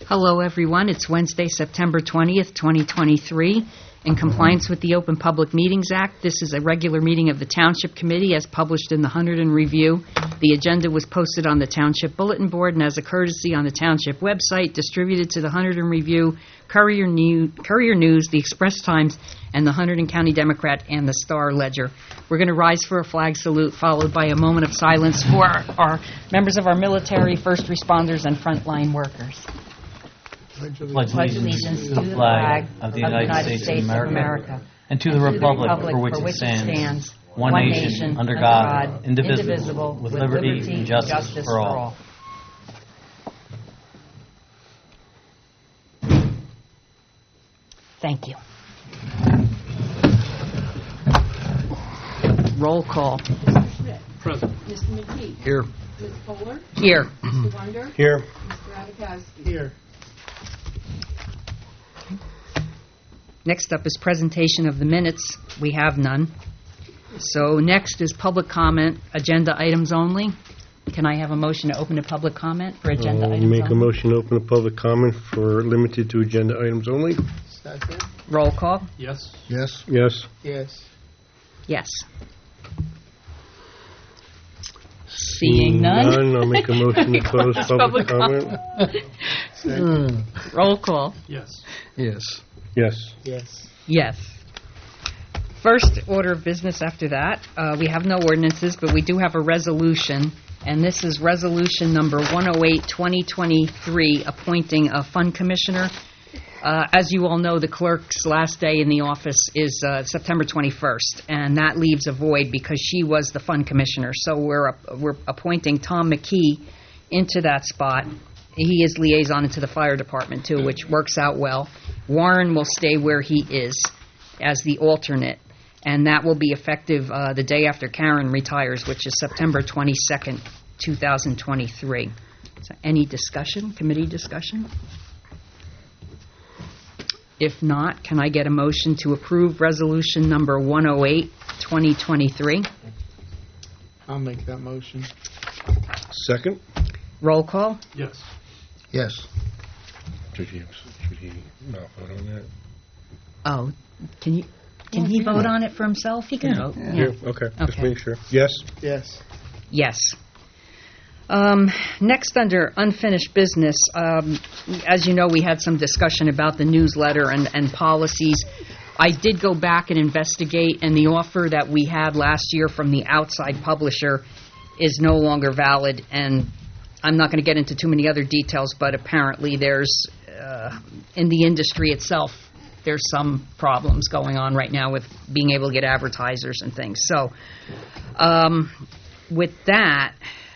Hello, everyone. It's Wednesday, September 20th, 2023. In compliance with the Open Public Meetings Act, this is a regular meeting of the Township Committee as published in the Hunterdon Review. The agenda was posted on the Township Bulletin Board and as a courtesy on the Township website, distributed to the Hunterdon Review, Courier News, the Express Times, and the Hunterdon County Democrat and the Star Ledger. We're going to rise for a flag salute, followed by a moment of silence for our members of our military, first responders, and frontline workers. Pledge allegiance to the flag of the United States of America and to the republic for which it stands, one nation, under God, indivisible, with liberty and justice for all. Thank you. Roll call. Mr. Schmidt. Present. Mr. McKee. Here. Ms. Fuller. Here. Mr. Wunder. Here. Mr. Adakowski. Here. Next up is presentation of the minutes. We have none. So next is public comment, agenda items only. Can I have a motion to open to public comment for agenda items only? Make a motion to open a public comment for limited to agenda items only. Second. Roll call. Yes. Yes. Yes. Yes. Yes. Seeing none. I'll make a motion to close public comment. Roll call. Yes. Yes. Yes. Yes. Yes. First order of business after that, we have no ordinances, but we do have a resolution, and this is resolution number 108, 2023, appointing a fund commissioner. As you all know, the clerk's last day in the office is September 21st, and that leaves a void because she was the fund commissioner. So we're appointing Tom McKee into that spot. He is liaison to the fire department, too, which works out well. Warren will stay where he is as the alternate, and that will be effective the day after Karen retires, which is September 22nd, 2023. So any discussion, committee discussion? If not, can I get a motion to approve resolution number 108, 2023? I'll make that motion. Second? Roll call? Yes. Yes. Should he not vote on that? Oh, can he vote on it for himself? He can vote. Yeah. Okay. Just Okay. make sure. Yes. Yes. Yes. Next, under unfinished business, as you know, we had some discussion about the newsletter and policies. I did go back and investigate, and the offer that we had last year from the outside publisher is no longer valid, and I'm not going to get into too many other details, but apparently there's, in the industry itself, there's some problems going on right now with being able to get advertisers and things. So, with that,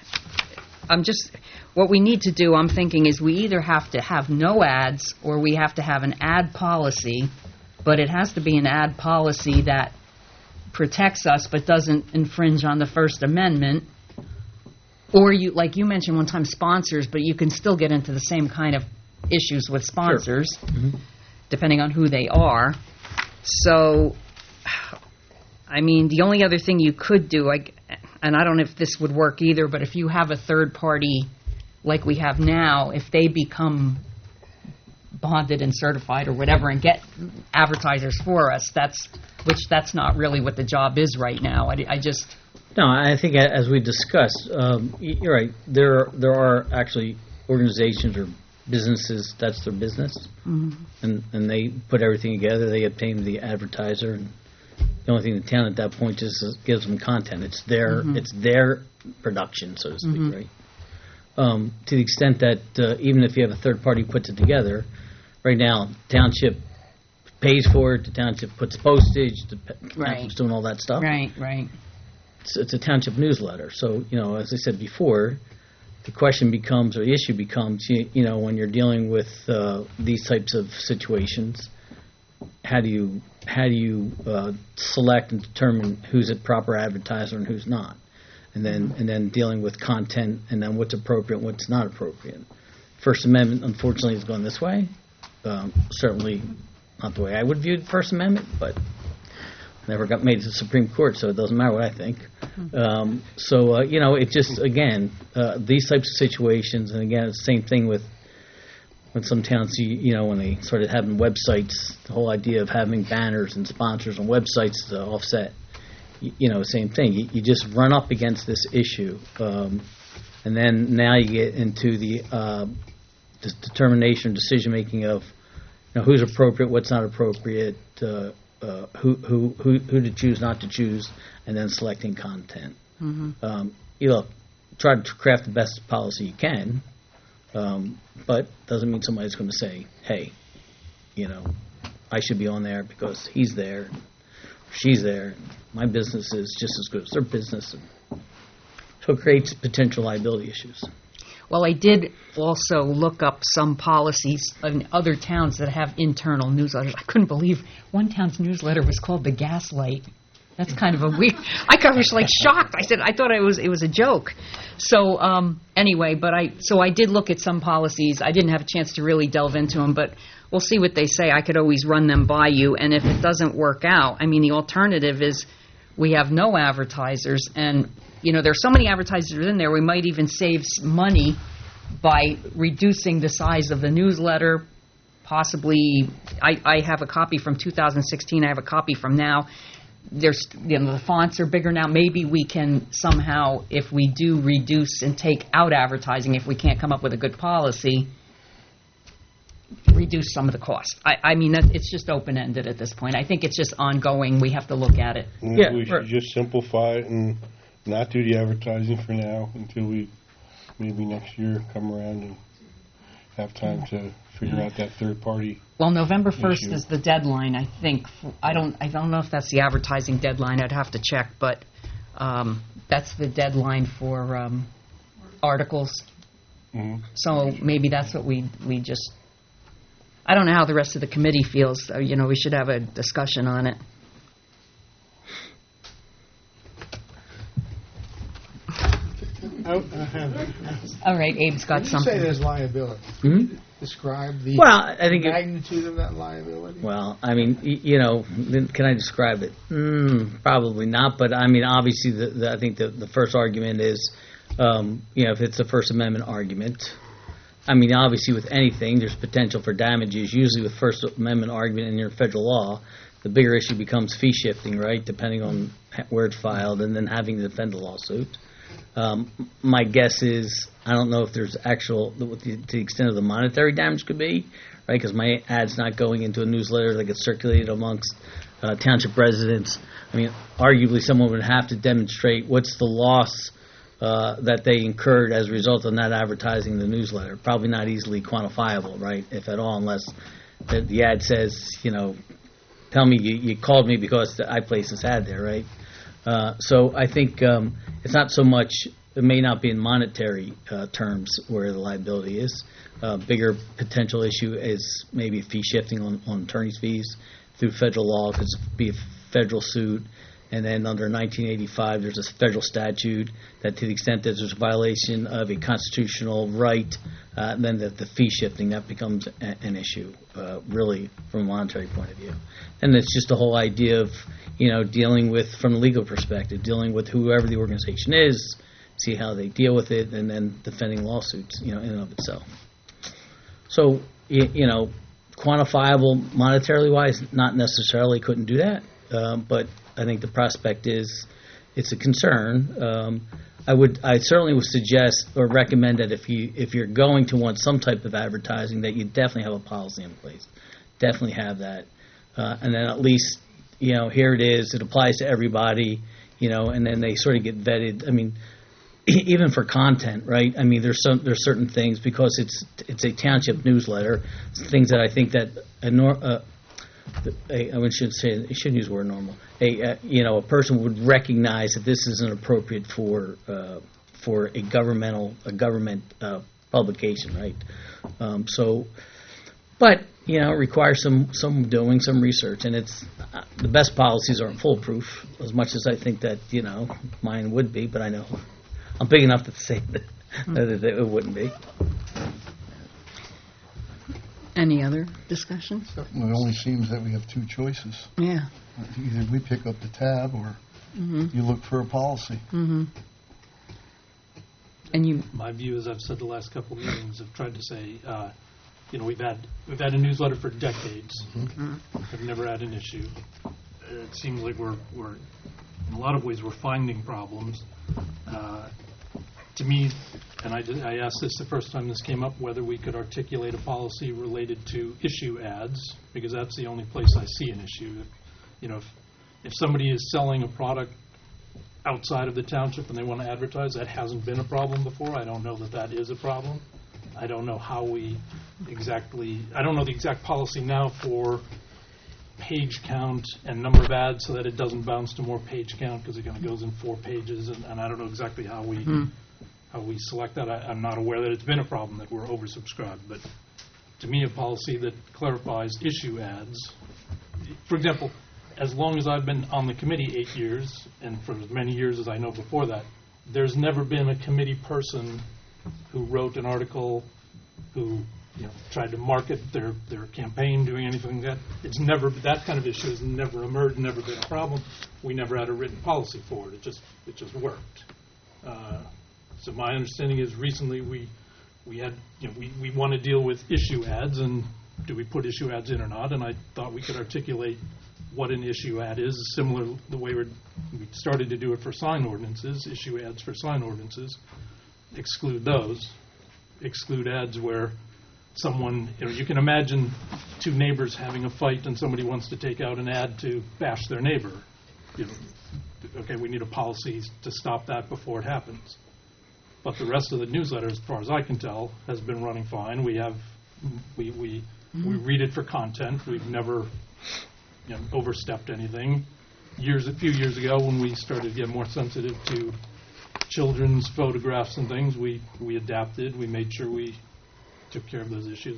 what we need to do, I'm thinking, is we either have to have no ads or we have to have an ad policy, but it has to be an ad policy that protects us but doesn't infringe on the First Amendment. Or, like you mentioned one time, sponsors, but you can still get into the same kind of issues with sponsors, Sure. Mm-hmm. depending on who they are. So, I mean, the only other thing you could do, and I don't know if this would work either, but if you have a third party like we have now, if they become bonded and certified or whatever and get advertisers for us, that's not really what the job is right now. No, I think as we discussed, you're right. There are actually organizations or businesses, that's their business, and they put everything together. They obtain the advertiser, and the only thing the town at that point just gives them content. It's their production, so to speak, right? To the extent that even if you have a third party puts it together, right now township pays for it. The township puts postage. The township's doing all that stuff. Right. It's a township newsletter. So, as I said before, the question becomes, or the issue becomes, when you're dealing with these types of situations, how do you select and determine who's a proper advertiser and who's not, and then dealing with content, and then what's appropriate and what's not appropriate. First Amendment, unfortunately, has gone this way. Certainly not the way I would view the First Amendment, but never got made to the Supreme Court, so it doesn't matter what I think. It just, again, these types of situations, and again, it's the same thing with when some towns, when they started having websites, the whole idea of having banners and sponsors on websites to offset, same thing. You just run up against this issue. And then now you get into the determination, decision-making of who's appropriate, what's not appropriate, who to choose, not to choose, and then selecting content. Try to craft the best policy you can, but doesn't mean somebody's going to say, hey, I should be on there because he's there, or she's there. My business is just as good as their business. So it creates potential liability issues. Well, I did also look up some policies in other towns that have internal newsletters. I couldn't believe one town's newsletter was called the Gaslight. That's kind of a weird. I was like shocked. I thought it was a joke. So anyway, I did look at some policies. I didn't have a chance to really delve into them, but we'll see what they say. I could always run them by you, and if it doesn't work out, the alternative is we have no advertisers, and there's so many advertisers in there. We might even save money by reducing the size of the newsletter. Possibly, I have a copy from 2016. I have a copy from now. There's the fonts are bigger now. Maybe we can somehow, if we do reduce and take out advertising, if we can't come up with a good policy, reduce some of the cost. It's just open-ended at this point. I think it's just ongoing. We have to look at it. We should just simplify it and not do the advertising for now until we maybe next year come around and have time to figure out that third party. Well, November 1st is the deadline, I think. I don't know if that's the advertising deadline. I'd have to check, but that's the deadline for articles. Mm-hmm. So maybe that's what we just. I don't know how the rest of the committee feels. We should have a discussion on it. All right, Abe's got something. You say there's liability. Mm-hmm. Describe the I think magnitude of that liability. Well, can I describe it? Probably not. But obviously, I think the first argument is, if it's a First Amendment argument. Obviously, with anything, there's potential for damages. Usually, with First Amendment argument in your federal law, the bigger issue becomes fee shifting, right? Depending on where it's filed, and then having to defend the lawsuit. My guess is I don't know if there's to the extent of the monetary damage could be, right? Because my ad's not going into a newsletter that gets circulated amongst township residents. Arguably someone would have to demonstrate what's the loss that they incurred as a result of not advertising the newsletter. Probably not easily quantifiable, right, if at all, unless the ad says, tell me you called me because I placed this ad there, right? So I think it's not so much, it may not be in monetary terms where the liability is. Bigger potential issue is maybe fee shifting on attorney's fees through federal law, because it would be a federal suit. And then under 1985, there's a federal statute that to the extent that there's a violation of a constitutional right, then the fee shifting, that becomes an issue, really, from a monetary point of view. And it's just the whole idea of, dealing with, from the legal perspective, dealing with whoever the organization is, see how they deal with it, and then defending lawsuits, in and of itself. So, quantifiable monetarily wise, not necessarily couldn't do that, but I think the prospect is it's a concern. I certainly would suggest or recommend that if you're going to want some type of advertising, that you definitely have a policy in place. Definitely have that, and then at least here it is. It applies to everybody, and then they sort of get vetted. Even for content, right? There's certain things, because it's a township newsletter. Things that I think that I shouldn't use the word normal. A person would recognize that this isn't appropriate for a government publication, right? But it requires some doing some research, and it's the best policies aren't foolproof, as much as I think that mine would be. But I know I'm big enough to say that it wouldn't be. Any other discussion? It only seems that we have two choices. Yeah. Either we pick up the tab or you look for a policy. Mm-hmm. And my view, as I've said the last couple of meetings, I've tried to say, we've had a newsletter for decades. I've never had an issue. It seems like we're in a lot of ways we're finding problems. To me, and I asked this the first time this came up, whether we could articulate a policy related to issue ads, because that's the only place I see an issue. If somebody is selling a product outside of the township and they want to advertise, that hasn't been a problem before. I don't know that is a problem. I don't know how I don't know the exact policy now for page count and number of ads so that it doesn't bounce to more page count because it kind of goes in 4 pages, and I don't know exactly how we select that. I'm not aware that it's been a problem that we're oversubscribed, but to me, a policy that clarifies issue ads, for example, as long as I've been on the committee 8 years, and for as many years as I know before that, there's never been a committee person who wrote an article, who tried to market their campaign, doing anything like that. It's never, that kind of issue has never emerged, never been a problem. We never had a written policy for it. It just worked. So my understanding is recently we had, we want to deal with issue ads, and do we put issue ads in or not? And I thought we could articulate what an issue ad is, similar to the way we started to do it for sign ordinances, issue ads for sign ordinances. Exclude those. Exclude ads where someone, you can imagine 2 neighbors having a fight and somebody wants to take out an ad to bash their neighbor. Okay, we need a policy to stop that before it happens. But the rest of the newsletter, as far as I can tell, has been running fine. We read it for content. We've never overstepped anything. A few years ago, when we started to get more sensitive to children's photographs and things, we adapted. We made sure we took care of those issues.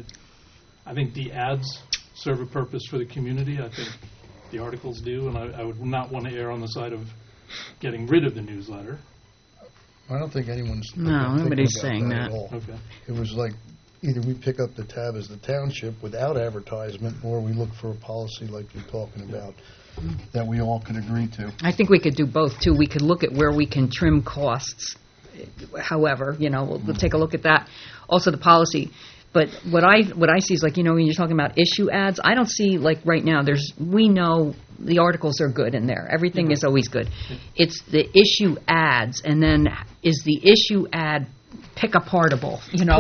I think the ads serve a purpose for the community. I think the articles do, and I would not want to err on the side of getting rid of the newsletter. I don't think anyone's nobody's saying that. that. At all. Okay. It was like either we pick up the tab as the township without advertisement, or we look for a policy like you're talking about that we all could agree to. I think we could do both, too. We could look at where we can trim costs. However, we'll take a look at that. Also, the policy. But what I see is, like, when you're talking about issue ads, I don't see, like, right now, we know the articles are good in there. Everything is always good. It's the issue ads, and then is the issue ad pick-apartable?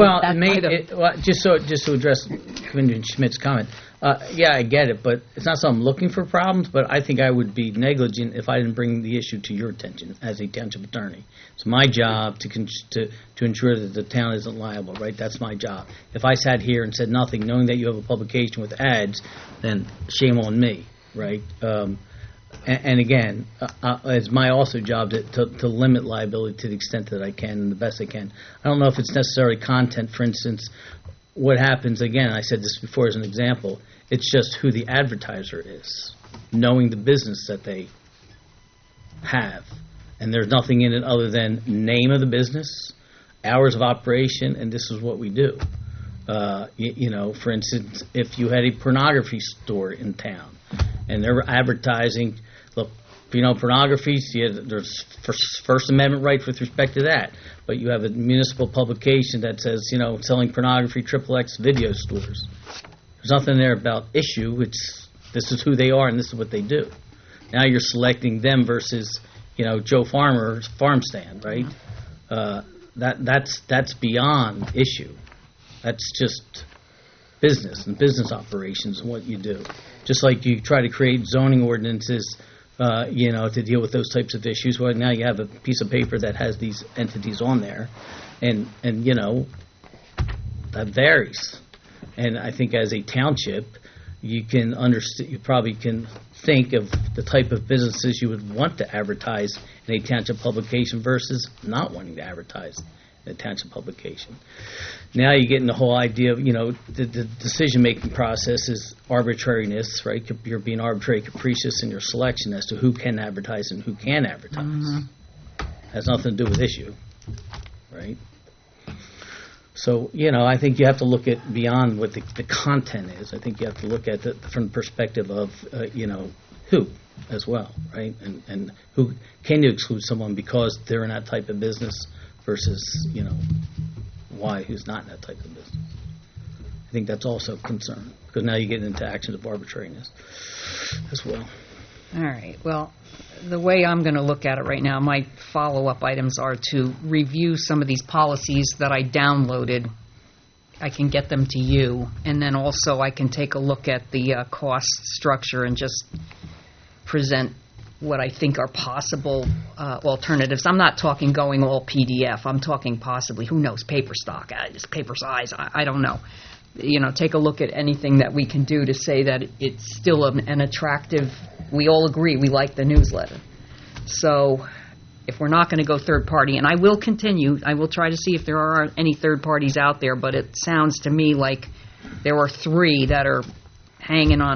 Just to address Commissioner Schmidt's comment, yeah, I get it, but it's not something I'm looking for problems, but I think I would be negligent if I didn't bring the issue to your attention as a township attorney. It's my job to ensure that the town isn't liable, right? That's my job. If I sat here and said nothing, knowing that you have a publication with ads, then shame on me, right? And again, it's my also job to limit liability to the extent that I can and the best I can. I don't know if it's necessarily content. For instance, what happens, again, I said this before as an example, it's just who the advertiser is, knowing the business that they have. And there's nothing in it other than name of the business, hours of operation, and this is what we do. For instance, if you had a pornography store in town and they're advertising, look, pornography, there's First Amendment right with respect to that. But you have a municipal publication that says, selling pornography, XXX video stores. There's nothing there about issue. This is who they are and this is what they do. Now you're selecting them versus, Joe Farmer's farm stand, right? That's beyond issue. That's just business and business operations and what you do. Just like you try to create zoning ordinances, to deal with those types of issues. Well, now you have a piece of paper that has these entities on there, and that varies. And I think as a township, you probably can think of the type of businesses you would want to advertise in a township publication versus not wanting to advertise in a township publication. Now you get in the whole idea of, the decision-making process is arbitrariness, right? You're being arbitrary, capricious in your selection as to who can advertise and who can't advertise. Mm-hmm. Has nothing to do with issue, right? So, I think you have to look at beyond what the content is. I think you have to look at it from the perspective of, who as well, right? And who can you exclude someone because they're in that type of business versus, why who's not in that type of business. I think that's also a concern, because now you get into actions of arbitrariness as well. All right. Well, the way I'm going to look at it right now, my follow-up items are to review some of these policies that I downloaded. I can get them to you, and then also I can take a look at the cost structure and just present what I think are possible alternatives. I'm not talking going all PDF. I'm talking possibly, who knows, paper stock, just paper size. I don't know. Take a look at anything that we can do to say that it's still an attractive. We all agree we like the newsletter. So if we're not going to go third party, and I will continue, I will try to see if there are any third parties out there, but it sounds to me like there are 3 that are hanging on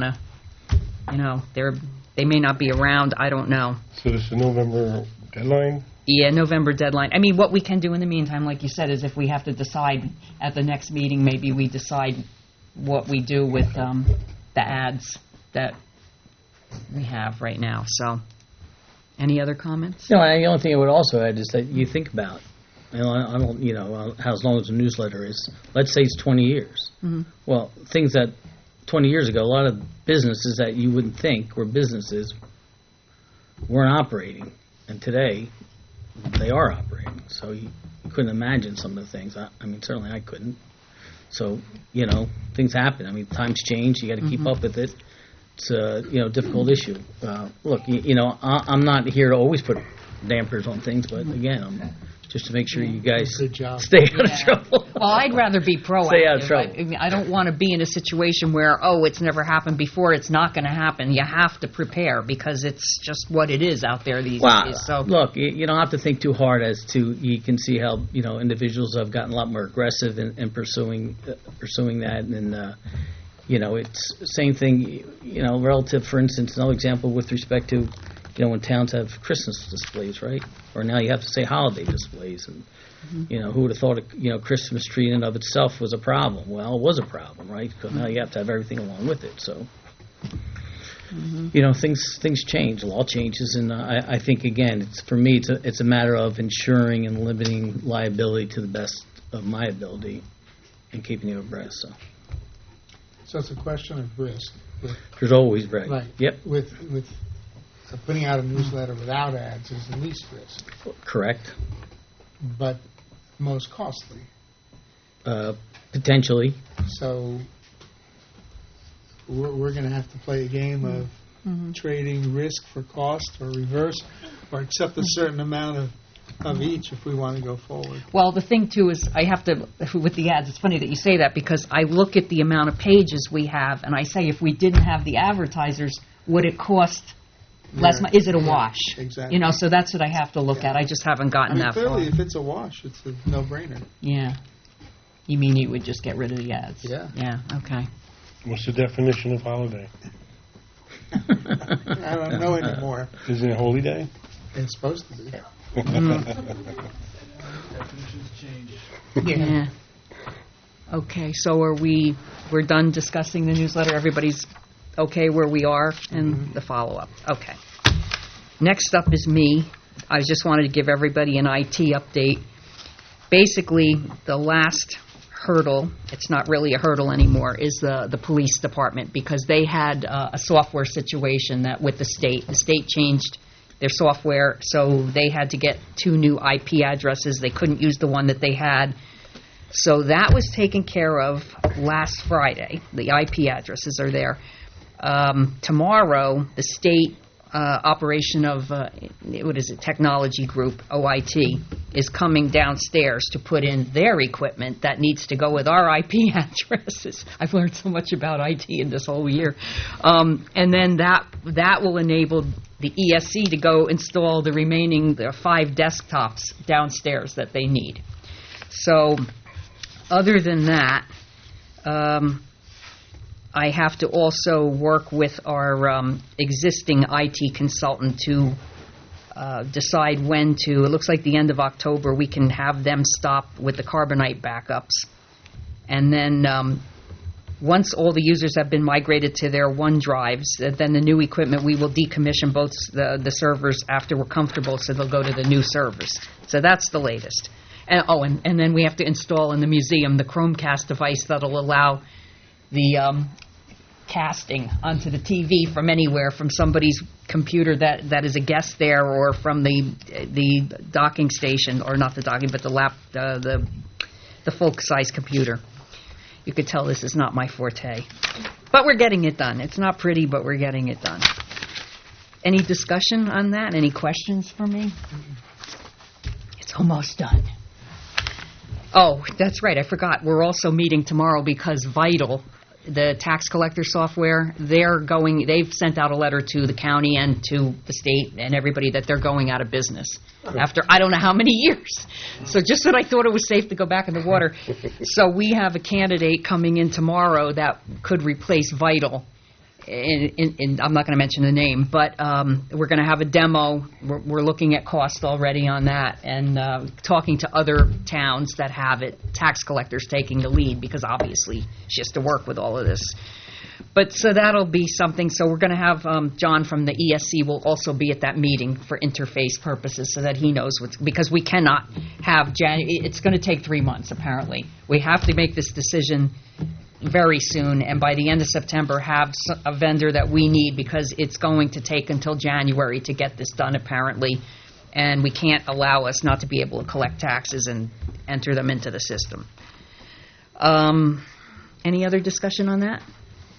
they may not be around, I don't know. So this is the November deadline? Yeah, November deadline. I mean, what we can do in the meantime, like you said, is if we have to decide at the next meeting, maybe we decide what we do with the ads that we have right now. So, any other comments? No, the only thing I would also add is that you think about, I don't, how as long as the newsletter is, let's say it's 20 years. Mm-hmm. Well, things that 20 years ago, a lot of businesses that you wouldn't think were businesses weren't operating. And today, they are operating. So you couldn't imagine some of the things. I mean, certainly I couldn't. So, things happen. I mean, times change. You got to keep up with it. It's a, difficult issue. Look, I'm not here to always put dampers on things, but again, I'm just to make sure you guys Good job. stay out of trouble. Well, I'd rather be proactive. Stay out of trouble. I mean, I don't want to be in a situation where, it's never happened before, it's not going to happen. You have to prepare because it's just what it is out there these days. So, look, you don't have to think too hard as to, you can see how, individuals have gotten a lot more aggressive in pursuing that. And, it's the same thing, relative, for instance, another example with respect to, when towns have Christmas displays, right? Or now you have to say holiday displays. And, who would have thought a Christmas tree in and of itself was a problem? Well, it was a problem, right? Because now you have to have everything along with it. So, things change. Law changes. And I think, again, for me, it's a matter of ensuring and limiting liability to the best of my ability and keeping you abreast. So it's a question of risk. There's always risk. Right. Yep. With putting out a newsletter without ads is the least risk, Correct. but most costly. Potentially. So we're going to have to play a game of trading risk for cost, or reverse, or accept a certain amount of each if we want to go forward. well, the thing, too, is I have to, with the ads, it's funny that you say that because I look at the amount of pages we have and I say if we didn't have the advertisers, would it cost less money? Is it a wash? Exactly. So that's what I have to look at. I just haven't gotten that far. Clearly, if it's a wash, it's a no-brainer. Yeah. You mean you would just get rid of the ads? Yeah. Yeah, okay. What's the definition of holiday? I don't know anymore. Isn't it holy day? It's supposed to be. Yeah. Okay, so we're done discussing the newsletter? Everybody's okay where we are and the follow-up? Okay. Next up is me. I just wanted to give everybody an IT update. Basically, the last hurdle, it's not really a hurdle anymore, is the police department, because they had a software situation that with the state changed their software, so they had to get 2 new IP addresses. They couldn't use the one that they had. So that was taken care of last Friday. The IP addresses are there. Tomorrow, the state operation of, Technology Group, OIT, is coming downstairs to put in their equipment that needs to go with our IP addresses. I've learned so much about IT in this whole year. And then that will enable the ESC to go install the remaining 5 desktops downstairs that they need. So, other than that, I have to also work with our existing IT consultant to decide when to, it looks like the end of October, we can have them stop with the Carbonite backups. And then once all the users have been migrated to their OneDrives, then the new equipment, we will decommission both the servers after we're comfortable, so they'll go to the new servers. So that's the latest. And then we have to install in the museum the Chromecast device that'll allow casting onto the TV from anywhere, from somebody's computer that is a guest there, or from the docking station, or not the docking, but the full-size computer. You could tell this is not my forte. But we're getting it done. It's not pretty, but we're getting it done. Any discussion on that? Any questions for me? It's almost done. Oh, that's right. I forgot. We're also meeting tomorrow because Vital, the tax collector software, they've sent out a letter to the county and to the state and everybody that they're going out of business after I don't know how many years. So just when I thought it was safe to go back in the water. So we have a candidate coming in tomorrow that could replace Vital. I'm not going to mention the name, but we're going to have a demo. We're looking at cost already on that, and talking to other towns that have it, tax collectors taking the lead, because obviously she has to work with all of this. But so that'll be something. So we're going to have John from the ESC will also be at that meeting for interface purposes, so that he knows because we cannot have it's going to take 3 months apparently. We have to make this decision very soon, and by the end of September have a vendor that we need, because it's going to take until January to get this done apparently, and we can't allow us not to be able to collect taxes and enter them into the system. Any other discussion on that?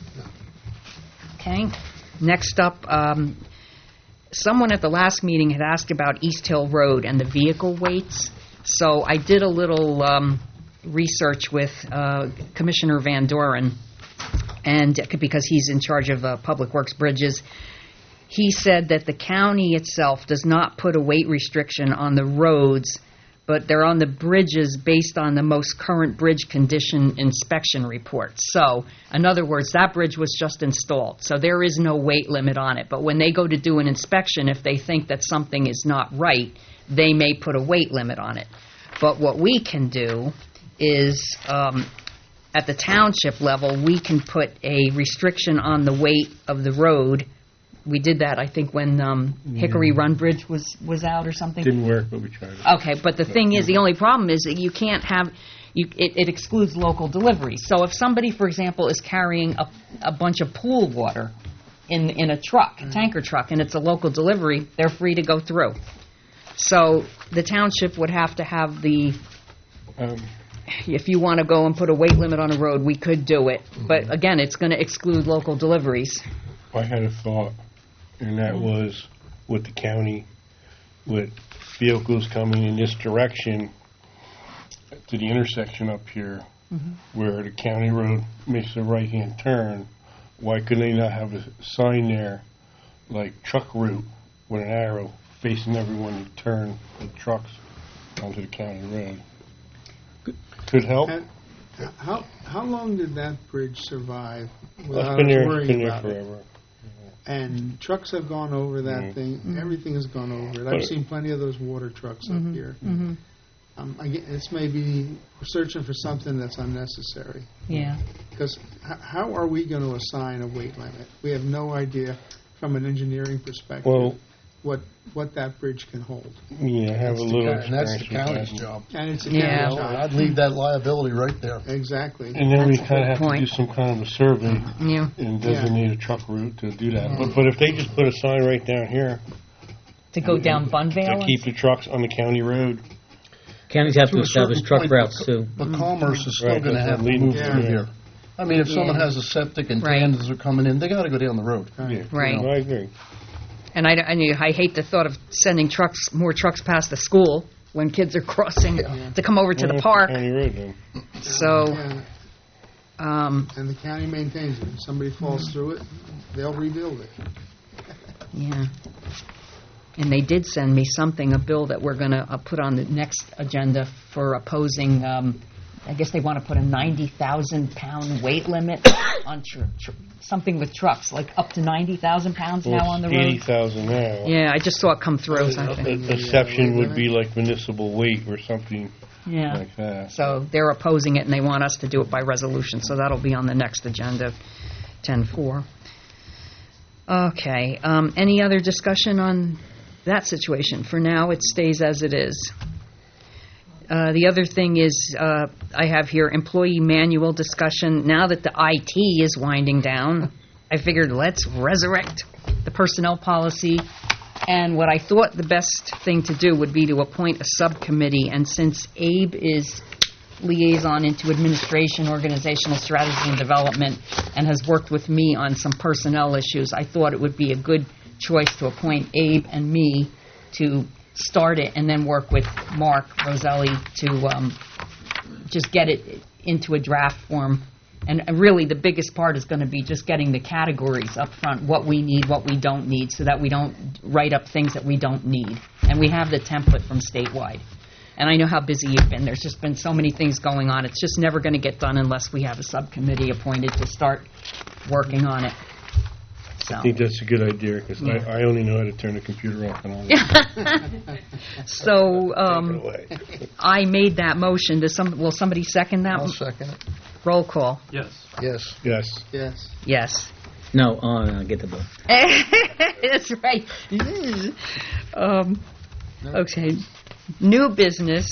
Okay. Next up, someone at the last meeting had asked about East Hill Road and the vehicle weights. So I did a little research with Commissioner Van Doren, and because he's in charge of Public Works bridges. He said that the county itself does not put a weight restriction on the roads, but they're on the bridges based on the most current bridge condition inspection report. So, in other words, that bridge was just installed, so there is no weight limit on it. But when they go to do an inspection, if they think that something is not right, they may put a weight limit on it. But what we can do is, at the township level, we can put a restriction on the weight of the road. We did that, I think, when Hickory Run Bridge was out or something. Didn't work, but we tried it. Okay, but the thing is, the only problem is that you can't have, it excludes local deliveries. So if somebody, for example, is carrying a bunch of pool water in a truck, a tanker truck, and it's a local delivery, they're free to go through. So the township would have to have if you want to go and put a weight limit on a road, we could do it. But again, it's going to exclude local deliveries. I had a thought, and that was with the county, with vehicles coming in this direction to the intersection up here, where the county road makes a right-hand turn, why couldn't they not have a sign there, like truck route, with an arrow facing everyone to turn the trucks onto the county road? Could help. And how long did that bridge survive It's without been us there worrying about it? forever. And trucks have gone over that thing. Everything has gone over it. I've seen plenty of those water trucks up here. It's maybe we're searching for something that's unnecessary. Yeah. Because how are we going to assign a weight limit? We have no idea from an engineering perspective what that bridge can hold. Yeah, I have a little And that's the experience with county's that. job. And it's a Yeah. county job. I'd leave that liability right there. Exactly. And then we That's a kind good of have point. to do some kind of a survey Yeah. and designate a truck route to do that. But if they just put a sign right down here To go down Bunvale? to keep the trucks on the county road, Counties have to To a establish certain truck point, routes too. But commerce is still Right, going to that's have what to I'm move leading through to. here. I mean, if someone Yeah. has a septic and Right. tandons are coming in, they got to go down the road. yeah. Right. I agree. And I hate the thought of sending more trucks past the school when kids are crossing to come over to the Well, park. County road, then. So, Yeah. And the county maintains it. If somebody falls through it, they'll rebuild it. yeah. And they did send me a bill that we're going to put on the next agenda for opposing, I guess they want to put a 90,000-pound weight limit on something with trucks, like up to 90,000 pounds now on the road. 80,000 now. Yeah, I just saw it come through. So I think- Exception would be like municipal weight or something yeah. like that. So they're opposing it, and they want us to do it by resolution. So that'll be on the next agenda, 10-4. Okay. Any other discussion on that situation? For now, it stays as it is. The other thing is, I have here employee manual discussion. Now that the IT is winding down, I figured let's resurrect the personnel policy. And what I thought the best thing to do would be to appoint a subcommittee. And since Abe is liaison into administration, organizational strategy and development, and has worked with me on some personnel issues, I thought it would be a good choice to appoint Abe and me to start it and then work with Mark Roselli to just get it into a draft form. And really the biggest part is going to be just getting the categories up front, what we need, what we don't need, so that we don't write up things that we don't need. And we have the template from statewide. And I know how busy you've been. There's just been so many things going on. It's just never going to get done unless we have a subcommittee appointed to start working on it. So. I think that's a good idea, because I only know how to turn the computer off and on. So Take it away. I made that motion. Will somebody second that? I'll second it. Roll call. Yes. Yes. Yes. Yes. Yes. No, get the bill. That's right. Okay. New business.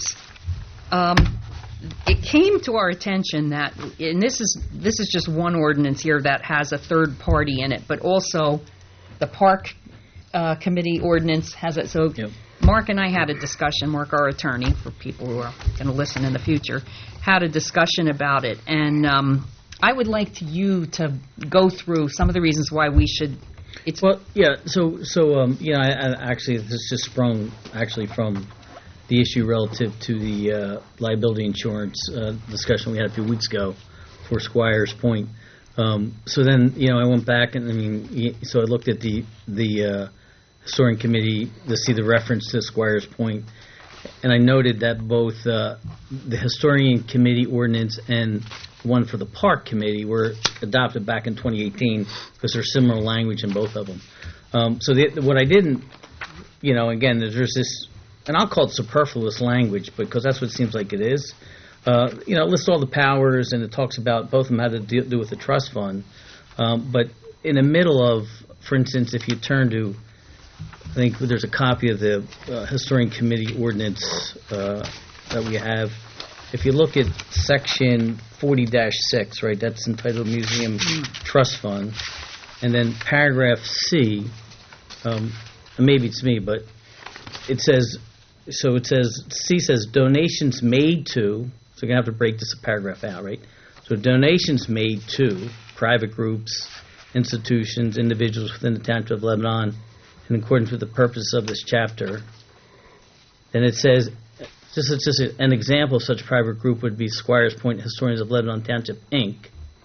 It came to our attention that, and this is just one ordinance here that has a third party in it, but also the park committee ordinance has it. So Yep. Mark and I had a discussion. Mark, our attorney, for people who are going to listen in the future, had a discussion about it, and I would like you to go through some of the reasons why we should. Well, yeah. So I actually this just sprung actually from the issue relative to the liability insurance discussion we had a few weeks ago for Squires Point. So then, I went back and so I looked at the historian committee to see the reference to Squires Point, and I noted that both the historian committee ordinance and one for the park committee were adopted back in 2018 because there's similar language in both of them. What I didn't, again, there's this. And I'll call it superfluous language because that's what it seems like it is. It lists all the powers and it talks about both of them how to do with the trust fund. But in the middle of, for instance, if you turn to, I think there's a copy of the historian committee ordinance that we have. If you look at section 40-6, right, that's entitled Museum Trust Fund. And then paragraph C, maybe it's me, but it says, C says donations made to, so you're going to have to break this paragraph out, right? So donations made to private groups, institutions, individuals within the Township of Lebanon in accordance with the purposes of this chapter. Then it says, just an example of such private group would be Squires Point Historians of Lebanon Township, Inc.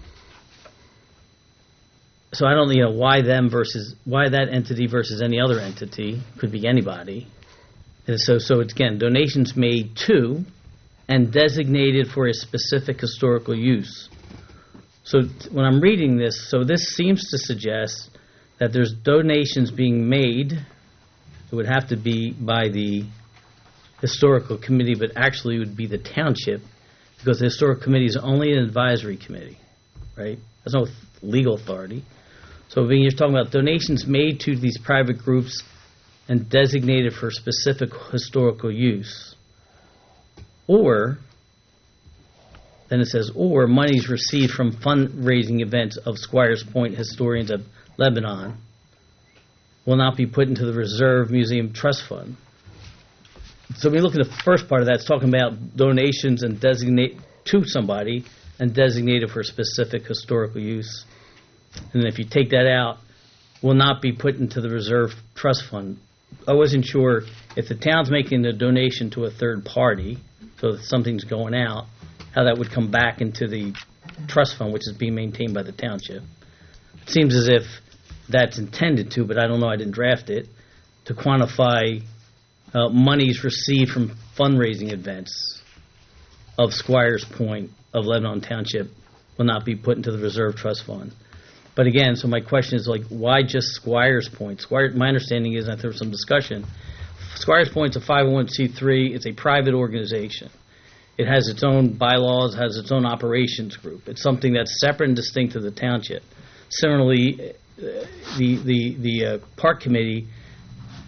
So I don't know why that entity versus any other entity. Could be anybody. And so it's, again, donations made to and designated for a specific historical use. So when I'm reading this, so this seems to suggest that there's donations being made. It would have to be by the historical committee, but actually it would be the township, because the historical committee is only an advisory committee, right? There's no legal authority. So when you're talking about donations made to these private groups and designated for specific historical use, or, then it says, or monies received from fundraising events of Squires Point Historians of Lebanon will not be put into the Reserve Museum Trust Fund. So when you look at the first part of that, it's talking about donations and designate to somebody and designated for specific historical use. And if you take that out, will not be put into the Reserve Trust Fund. I wasn't sure if the town's making a donation to a third party, so that something's going out, how that would come back into the trust fund, which is being maintained by the township. It seems as if that's intended to, but I don't know, I didn't draft it, to quantify monies received from fundraising events of Squires Point of Lebanon Township will not be put into the Reserve Trust Fund. But again, so my question is, why just Squires Point? My understanding is that there was some discussion. Squires Point's a 501c3. It's a private organization. It has its own bylaws, has its own operations group. It's something that's separate and distinct to the township. Similarly, the park committee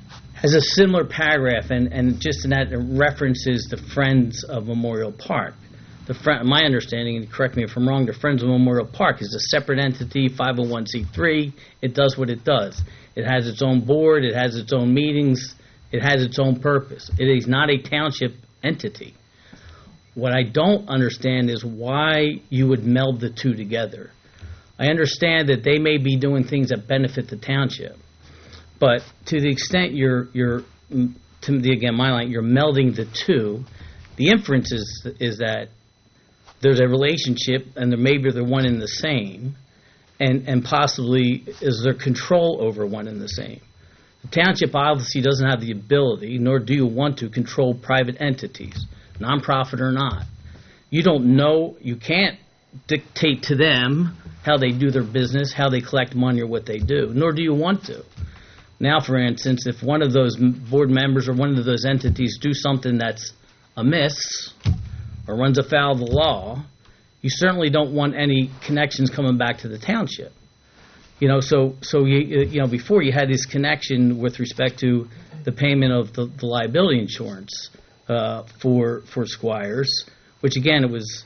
has a similar paragraph, and just in that it references the Friends of Memorial Park. My understanding, and correct me if I'm wrong, the Friends of Memorial Park is a separate entity, 501c3. It does what it does. It has its own board. It has its own meetings. It has its own purpose. It is not a township entity. What I don't understand is why you would meld the two together. I understand that they may be doing things that benefit the township, but to the extent you're melding the two, the inference is that there's a relationship, and maybe they're one and the same, and possibly is there control over one and the same. The township obviously doesn't have the ability, nor do you want to, control private entities, nonprofit or not. You don't know, you can't dictate to them how they do their business, how they collect money, or what they do, nor do you want to. Now, for instance, if one of those board members or one of those entities do something that's amiss or runs afoul of the law, you certainly don't want any connections coming back to the township. So before you had this connection with respect to the payment of the liability insurance for Squires, which again, it was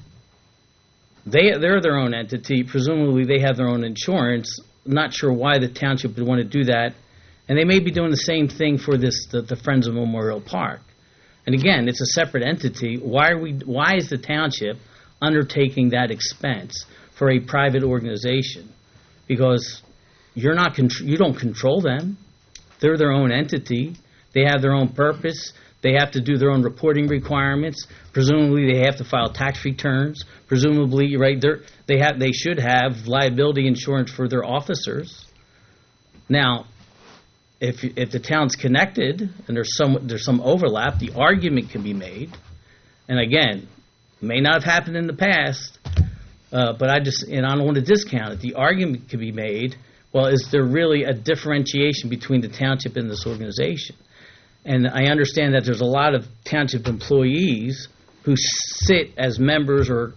they're their own entity. Presumably, they have their own insurance. Not sure why the township would want to do that, and they may be doing the same thing for the Friends of Memorial Park. And again, it's a separate entity. Why is the township undertaking that expense for a private organization? Because you don't control them. They're their own entity. They have their own purpose. They have to do their own reporting requirements. Presumably, they have to file tax returns. Presumably, right, they should have liability insurance for their officers. Now, if the town's connected and there's some overlap, the argument can be made. And again, may not have happened in the past, but I don't want to discount it. The argument can be made, well, is there really a differentiation between the township and this organization? And I understand that there's a lot of township employees who sit as members or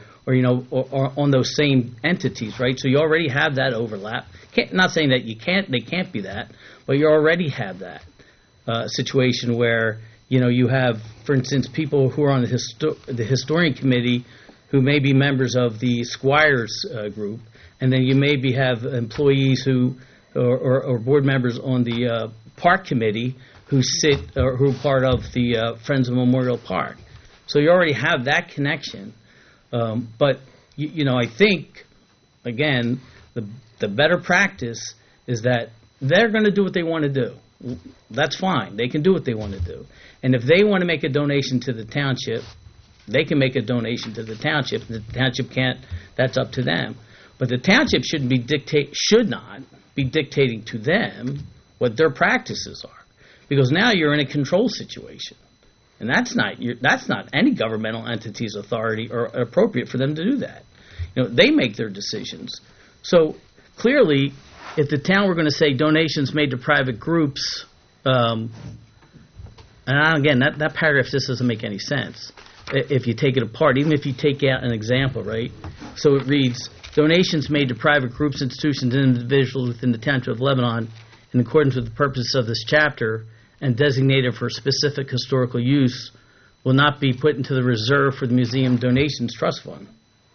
on those same entities, right? So you already have that overlap. Not saying that they can't be that, but you already have that situation where you have, for instance, people who are on the historian committee who may be members of the Squires group, and then you maybe have employees who or board members on the park committee who sit or who are part of the Friends of Memorial Park. So you already have that connection. But I think again the better practice is that they're going to do what they want to do. That's fine. They can do what they want to do. And if they want to make a donation to the township, they can make a donation to the township. The township can't. That's up to them. But the township should not be dictating to them what their practices are, because now you're in a control situation, and that's not any governmental entity's authority or appropriate for them to do that. They make their decisions. So clearly, if the town were going to say donations made to private groups, and again, that paragraph just doesn't make any sense if you take it apart, even if you take out an example, right? So it reads, donations made to private groups, institutions, and individuals within the Township of Lebanon in accordance with the purposes of this chapter and designated for specific historical use will not be put into the reserve for the Museum Donations Trust Fund.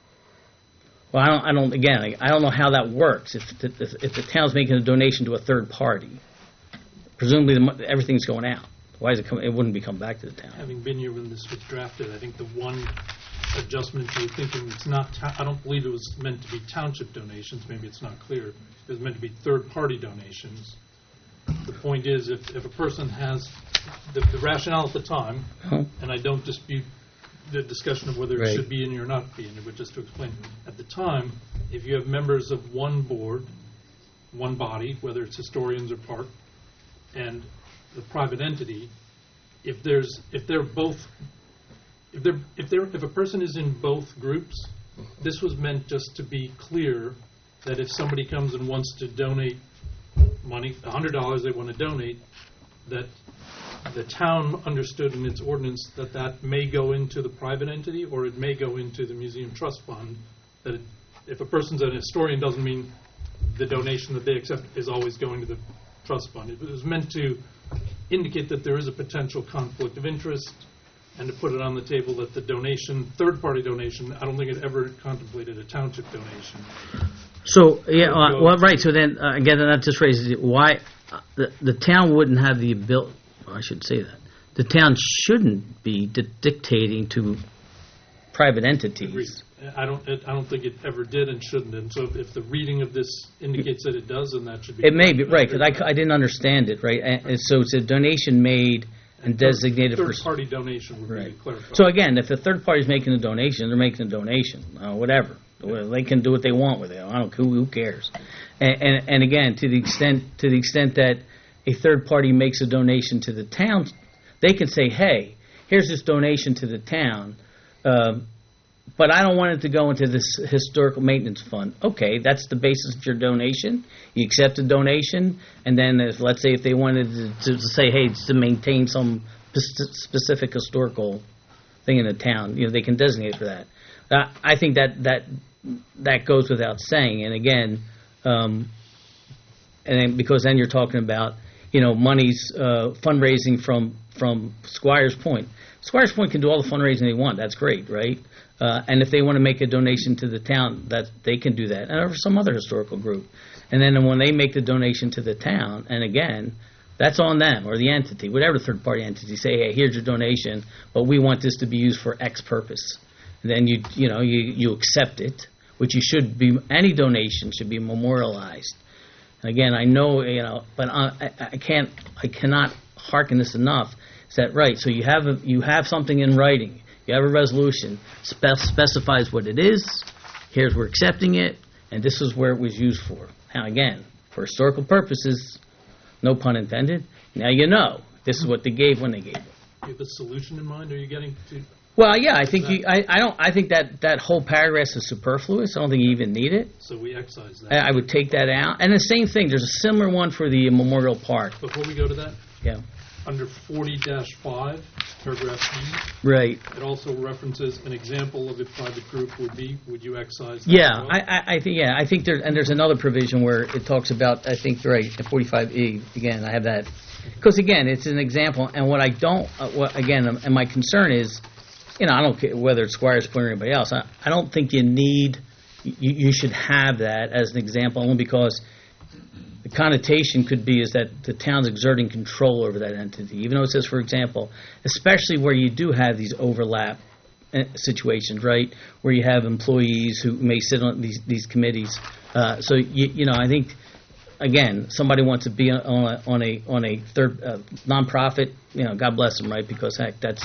Well, I don't know how that works. If the town's making a donation to a third party, presumably everything's going out. Why is it coming? It wouldn't be coming back to the town. Having been here when this was drafted, I think the one adjustment you were thinking, it's not. I don't believe it was meant to be township donations. Maybe it's not clear. It was meant to be third-party donations. The point is, if a person has the rationale at the time, and I don't dispute the discussion of whether it should be in or not be in it, but just to explain, at the time, if you have members of one board, one body, whether it's historians or park, and the private entity, if a person is in both groups, this was meant just to be clear that if somebody comes and wants to donate money, $100 they want to donate, that the town understood in its ordinance that may go into the private entity or it may go into the museum trust fund. That if a person's an historian, doesn't mean the donation that they accept is always going to the trust fund. It was meant to indicate that there is a potential conflict of interest and to put it on the table that the donation, third-party donation, I don't think it ever contemplated a township donation. So, yeah, well, right, so then, again, that just raises it, why, the town wouldn't have the ability, well, I should say that, the town shouldn't be dictating to private entities. Agreed. I don't think it ever did and shouldn't, and so if the reading of this indicates that it does, then that should be. It may be, right, because I didn't understand it, right, and so it's a donation made and designated for. Third-party donation would be Right. clarified. So again, if the third party's making a donation, they're making a donation, whatever. Well, they can do what they want with it. I don't. Who cares? And again, to the extent that a third party makes a donation to the town, they can say, "Hey, here's this donation to the town, but I don't want it to go into this historical maintenance fund." Okay, that's the basis of your donation. You accept the donation, and then let's say if they wanted to say, "Hey, it's to maintain some specific historical thing in the town," they can designate for that. I think that goes without saying. And again, and then, because then you're talking about monies fundraising from Squires Point. Squires Point can do all the fundraising they want. That's great, right? And if they want to make a donation to the town, that they can do that, or some other historical group. And then when they make the donation to the town, and again, that's on them or the entity, whatever third-party entity. Say, hey, here's your donation, but we want this to be used for X purpose. And then you accept it, which you should be. Any donation should be memorialized. And again, I know but I cannot hearken this enough. Is that right? So you have something in writing. You have a resolution, specifies what it is, here's we're accepting it, and this is where it was used for. Now again, for historical purposes, no pun intended, now this is what they gave when they gave it. Do you have a solution in mind? Are you getting to... Well, yeah, I think I think that whole paragraph is superfluous. I don't think you even need it. So we excise that. I would take that out. And the same thing, there's a similar one for the Memorial Park. Before we go to that, Yeah. under 40-5, paragraph E, Right. it also references an example of a private group would you excise that? Yeah, as well? I think there's another provision where it talks about, I think, right, at 45E, again, I have that. Because, again, it's an example, and what I don't, and my concern is, I don't care whether it's Squires Point or anybody else, I don't think you should have that as an example, only because the connotation could be is that the town's exerting control over that entity, even though it says, for example, especially where you do have these overlap situations, right, where you have employees who may sit on these committees. So I think, again, somebody wants to be on a third nonprofit. God bless them, right? Because heck, that's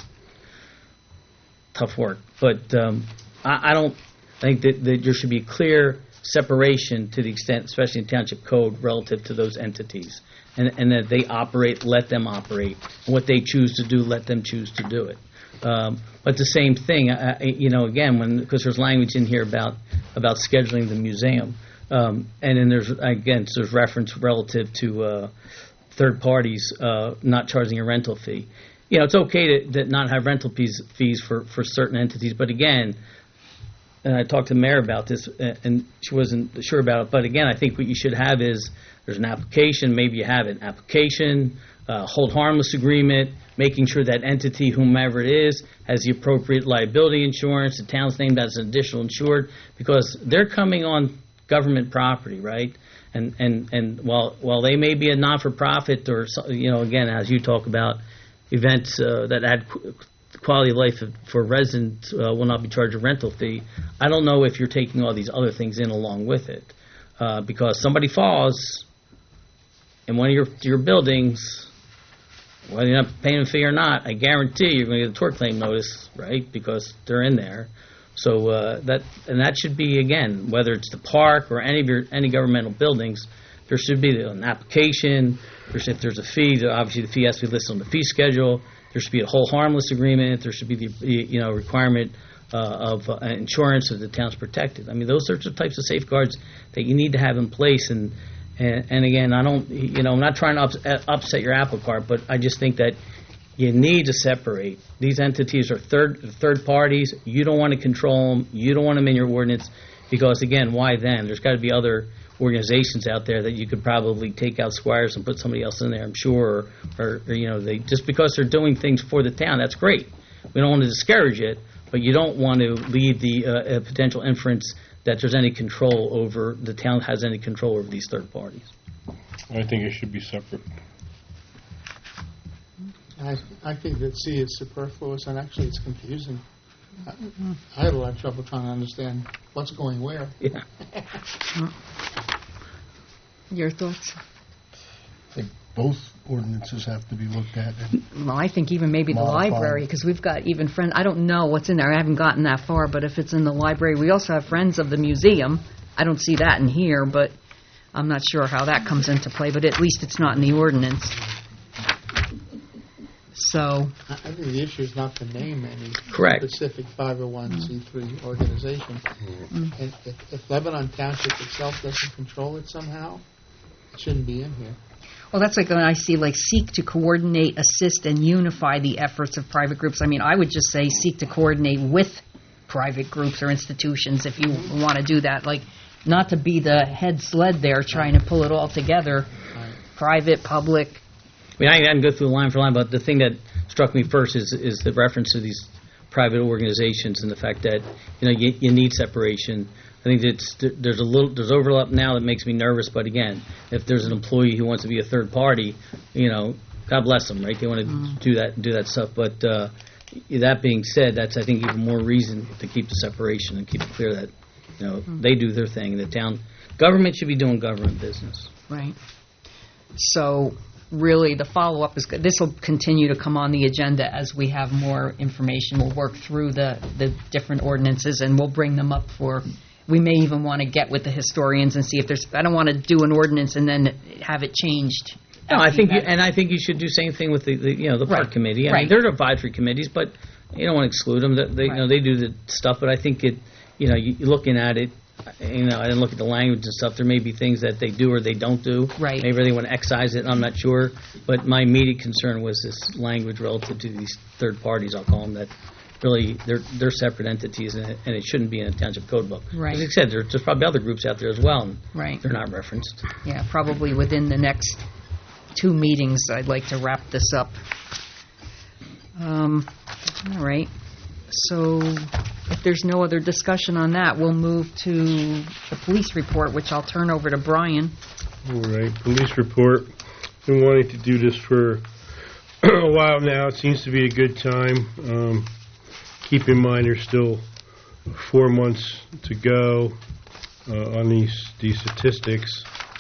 tough work. But I don't think that there should be clear separation to the extent, especially in township code, relative to those entities, and that they operate, let them operate, and what they choose to do, let them choose to do it. But the same thing, again, because there's language in here about scheduling the museum, and then there's reference relative to third parties not charging a rental fee. It's okay to not have rental fees for certain entities, but again. And I talked to the mayor about this, and she wasn't sure about it. But again, I think what you should have is there's an application. Maybe you have an application, hold harmless agreement, making sure that entity, whomever it is, has the appropriate liability insurance. The town's named as an additional insured because they're coming on government property, right? And while they may be a not-for-profit or again, as you talk about events that add quality of life for residents will not be charged a rental fee. I don't know if you're taking all these other things in along with it, because somebody falls in one of your buildings, whether you're not paying a fee or not, I guarantee you're going to get a tort claim notice, right? Because they're in there. So that should be, again, whether it's the park or any governmental buildings, there should be an application. If there's a fee, obviously the fee has to be listed on the fee schedule. There should be a whole harmless agreement. There should be the requirement of insurance so the town's protected. I mean, those sorts of types of safeguards that you need to have in place. And again, I'm not trying to upset your apple cart, but I just think that you need to separate. These entities are third parties. You don't want to control them. You don't want them in your ordinance Because, again, why then? There's got to be other organizations out there that you could probably take out Squires and put somebody else in there, I'm sure, or they just because they're doing things for the town, that's great. We don't want to discourage it, but you don't want to leave the potential inference that there's any control over, the town has any control over these third parties. I think it should be separate. I think that C is superfluous, and actually it's confusing. I had a lot of trouble trying to understand what's going where. Yeah. Your thoughts? I think both ordinances have to be looked at. And Well, I think even maybe the Modified. library, because we've got even friends, I don't know what's in there, I haven't gotten that far, but if it's in the library, we also have Friends of the Museum. I don't see that in here, but I'm not sure how that comes into play, but at least it's not in the ordinance. So, I think the issue is not to name any Correct. specific 501c3 organization. And if Lebanon Township itself doesn't control it somehow, it shouldn't be in here. well, that's like when I see like seek to coordinate, assist, and unify the efforts of private groups. I mean, I would just say seek to coordinate with private groups or institutions if you want to do that. Like, not to be the head sled there trying to pull it all together, private, public. I mean, I can go through line for line, but the thing that struck me first is the reference to these private organizations and the fact that you need separation. I think there's overlap now that makes me nervous. But again, if there's an employee who wants to be a third party, God bless them, right? They want to do that stuff. But that being said, that's I think even more reason to keep the separation and keep it clear that they do their thing. The town government should be doing government business. Right. So, really, the follow-up is good. This will continue to come on the agenda as we have more information. We'll work through the different ordinances, and we'll bring them up for... We may even want to get with the historians and see if there's... I don't want to do an ordinance and then have it changed. No, I think you should do the same thing with the park Right. committee. I Right. mean, they're advisory committees, but you don't want to exclude them. They Right. they do the stuff, but I think you're looking at it. I didn't look at the language and stuff. There may be things that they do or they don't do. Right. Maybe they want to excise it. I'm not sure. But my immediate concern was this language relative to these third parties. I'll call them that. Really, they're separate entities, and it shouldn't be in a township code book. Right. As I said, there's probably other groups out there as well, and Right. they're not referenced. Yeah, probably within the next 2 meetings, I'd like to wrap this up. All right. So if there's no other discussion on that, we'll move to the police report, which I'll turn over to Brian. All right, police report. Been wanting to do this for a while now. It seems to be a good time. Keep in mind there's still 4 months to go on these statistics.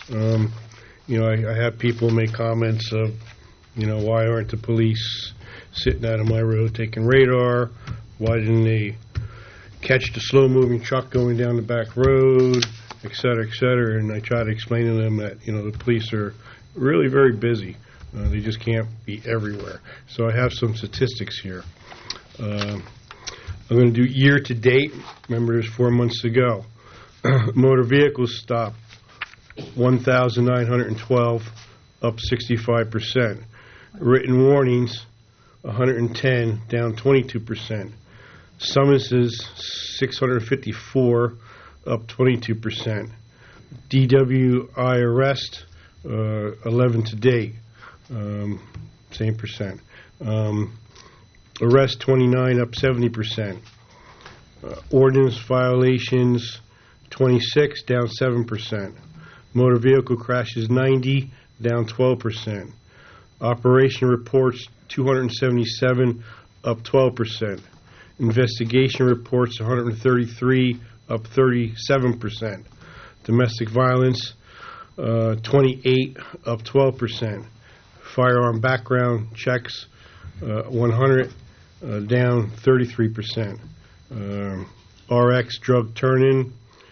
I have people make comments of, why aren't the police sitting out on my road taking radar? Why didn't they catch the slow-moving truck going down the back road, et cetera, et cetera? And I try to explain to them that, the police are really very busy. They just can't be everywhere. So I have some statistics here. I'm going to do year-to-date. Remember, there's 4 months to go. Motor vehicles stopped, 1,912, up 65%. Written warnings, 110, down 22%. Summonses, 654, up 22%. DWI arrest, 11 to date, same percent. Arrest 29, up 70%. Ordinance violations 26, down 7%. Motor vehicle crashes 90, down 12%. Operation reports 277, up 12%. Investigation reports 133, up 37%. Domestic violence 28, up 12%. Firearm background checks 100, down 33%. RX drug turn-in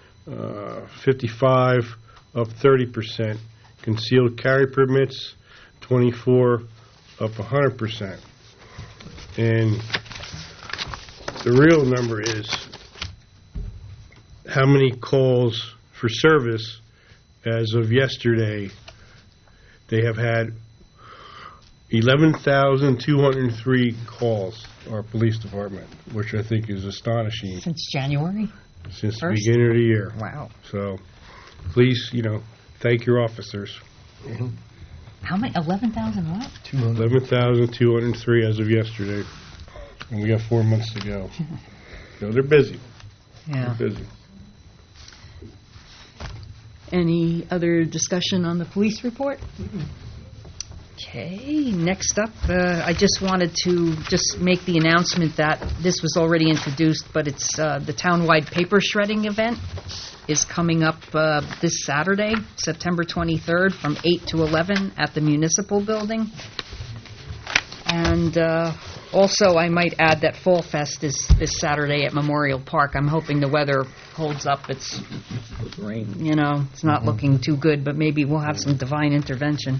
55, up 30%. Concealed carry permits 24, up 100%. And the real number is how many calls for service as of yesterday. They have had 11,203 calls, our police department, which I think is astonishing. Since January? since the First? beginning of the year. Wow. So please, thank your officers. How many? 11,000 what? 11,203 as of yesterday. And we got 4 months to go. They're busy. Yeah. They're busy. Any other discussion on the police report? Okay, next up, I just wanted to just make the announcement that this was already introduced, but it's the townwide paper shredding event is coming up this Saturday, September 23rd, from 8 to 11 at the Municipal Building. And also, I might add that Fall Fest is this Saturday at Memorial Park. I'm hoping the weather holds up. It's Rain. it's not looking too good, but maybe we'll have some divine intervention.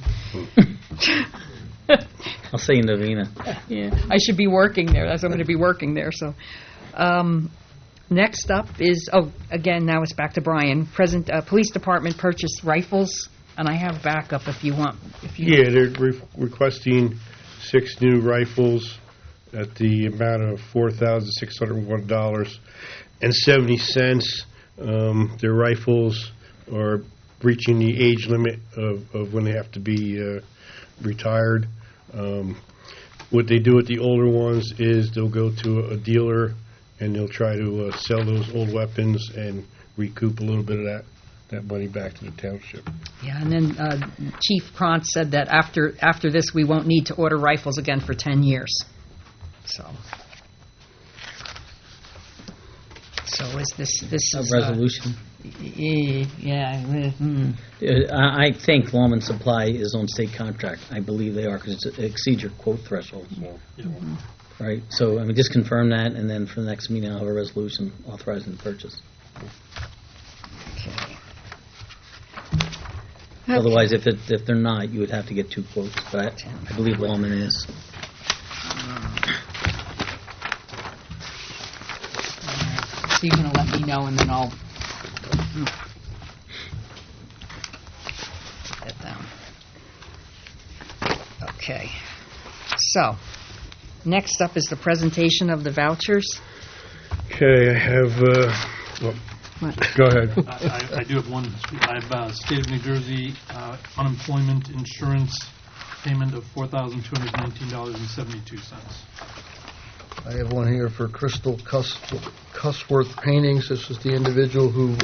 I'll say Novena. Yeah, I should be working there. I'm going to be working there. So, next up is again now it's back to Brian. Police department purchased rifles, and I have backup if you want. Yeah, they're requesting 6 new rifles at the amount of $4,601.70. Their rifles are reaching the age limit of when they have to be retired. What they do with the older ones is they'll go to a dealer and they'll try to sell those old weapons and recoup a little bit of that money back to the township. Yeah, and then Chief Krantz said that after this we won't need to order rifles again for 10 years. So is this is Resolution. Yeah. I think Lawman Supply is on state contract. I believe they are because it exceeds your quote threshold. Right? So, just confirm that, and then for the next meeting, I'll have a resolution authorizing the purchase. Okay. Otherwise, if they're not, you would have to get 2 quotes. But I believe Lawman is. So you're going to let me know, and then I'll put that down. Okay. So, next up is the presentation of the vouchers. Okay, I have, What? go ahead. I do have one. I have State of New Jersey unemployment insurance payment of $4,219.72. I have one here for Crystal Cusworth Paintings. This is the individual who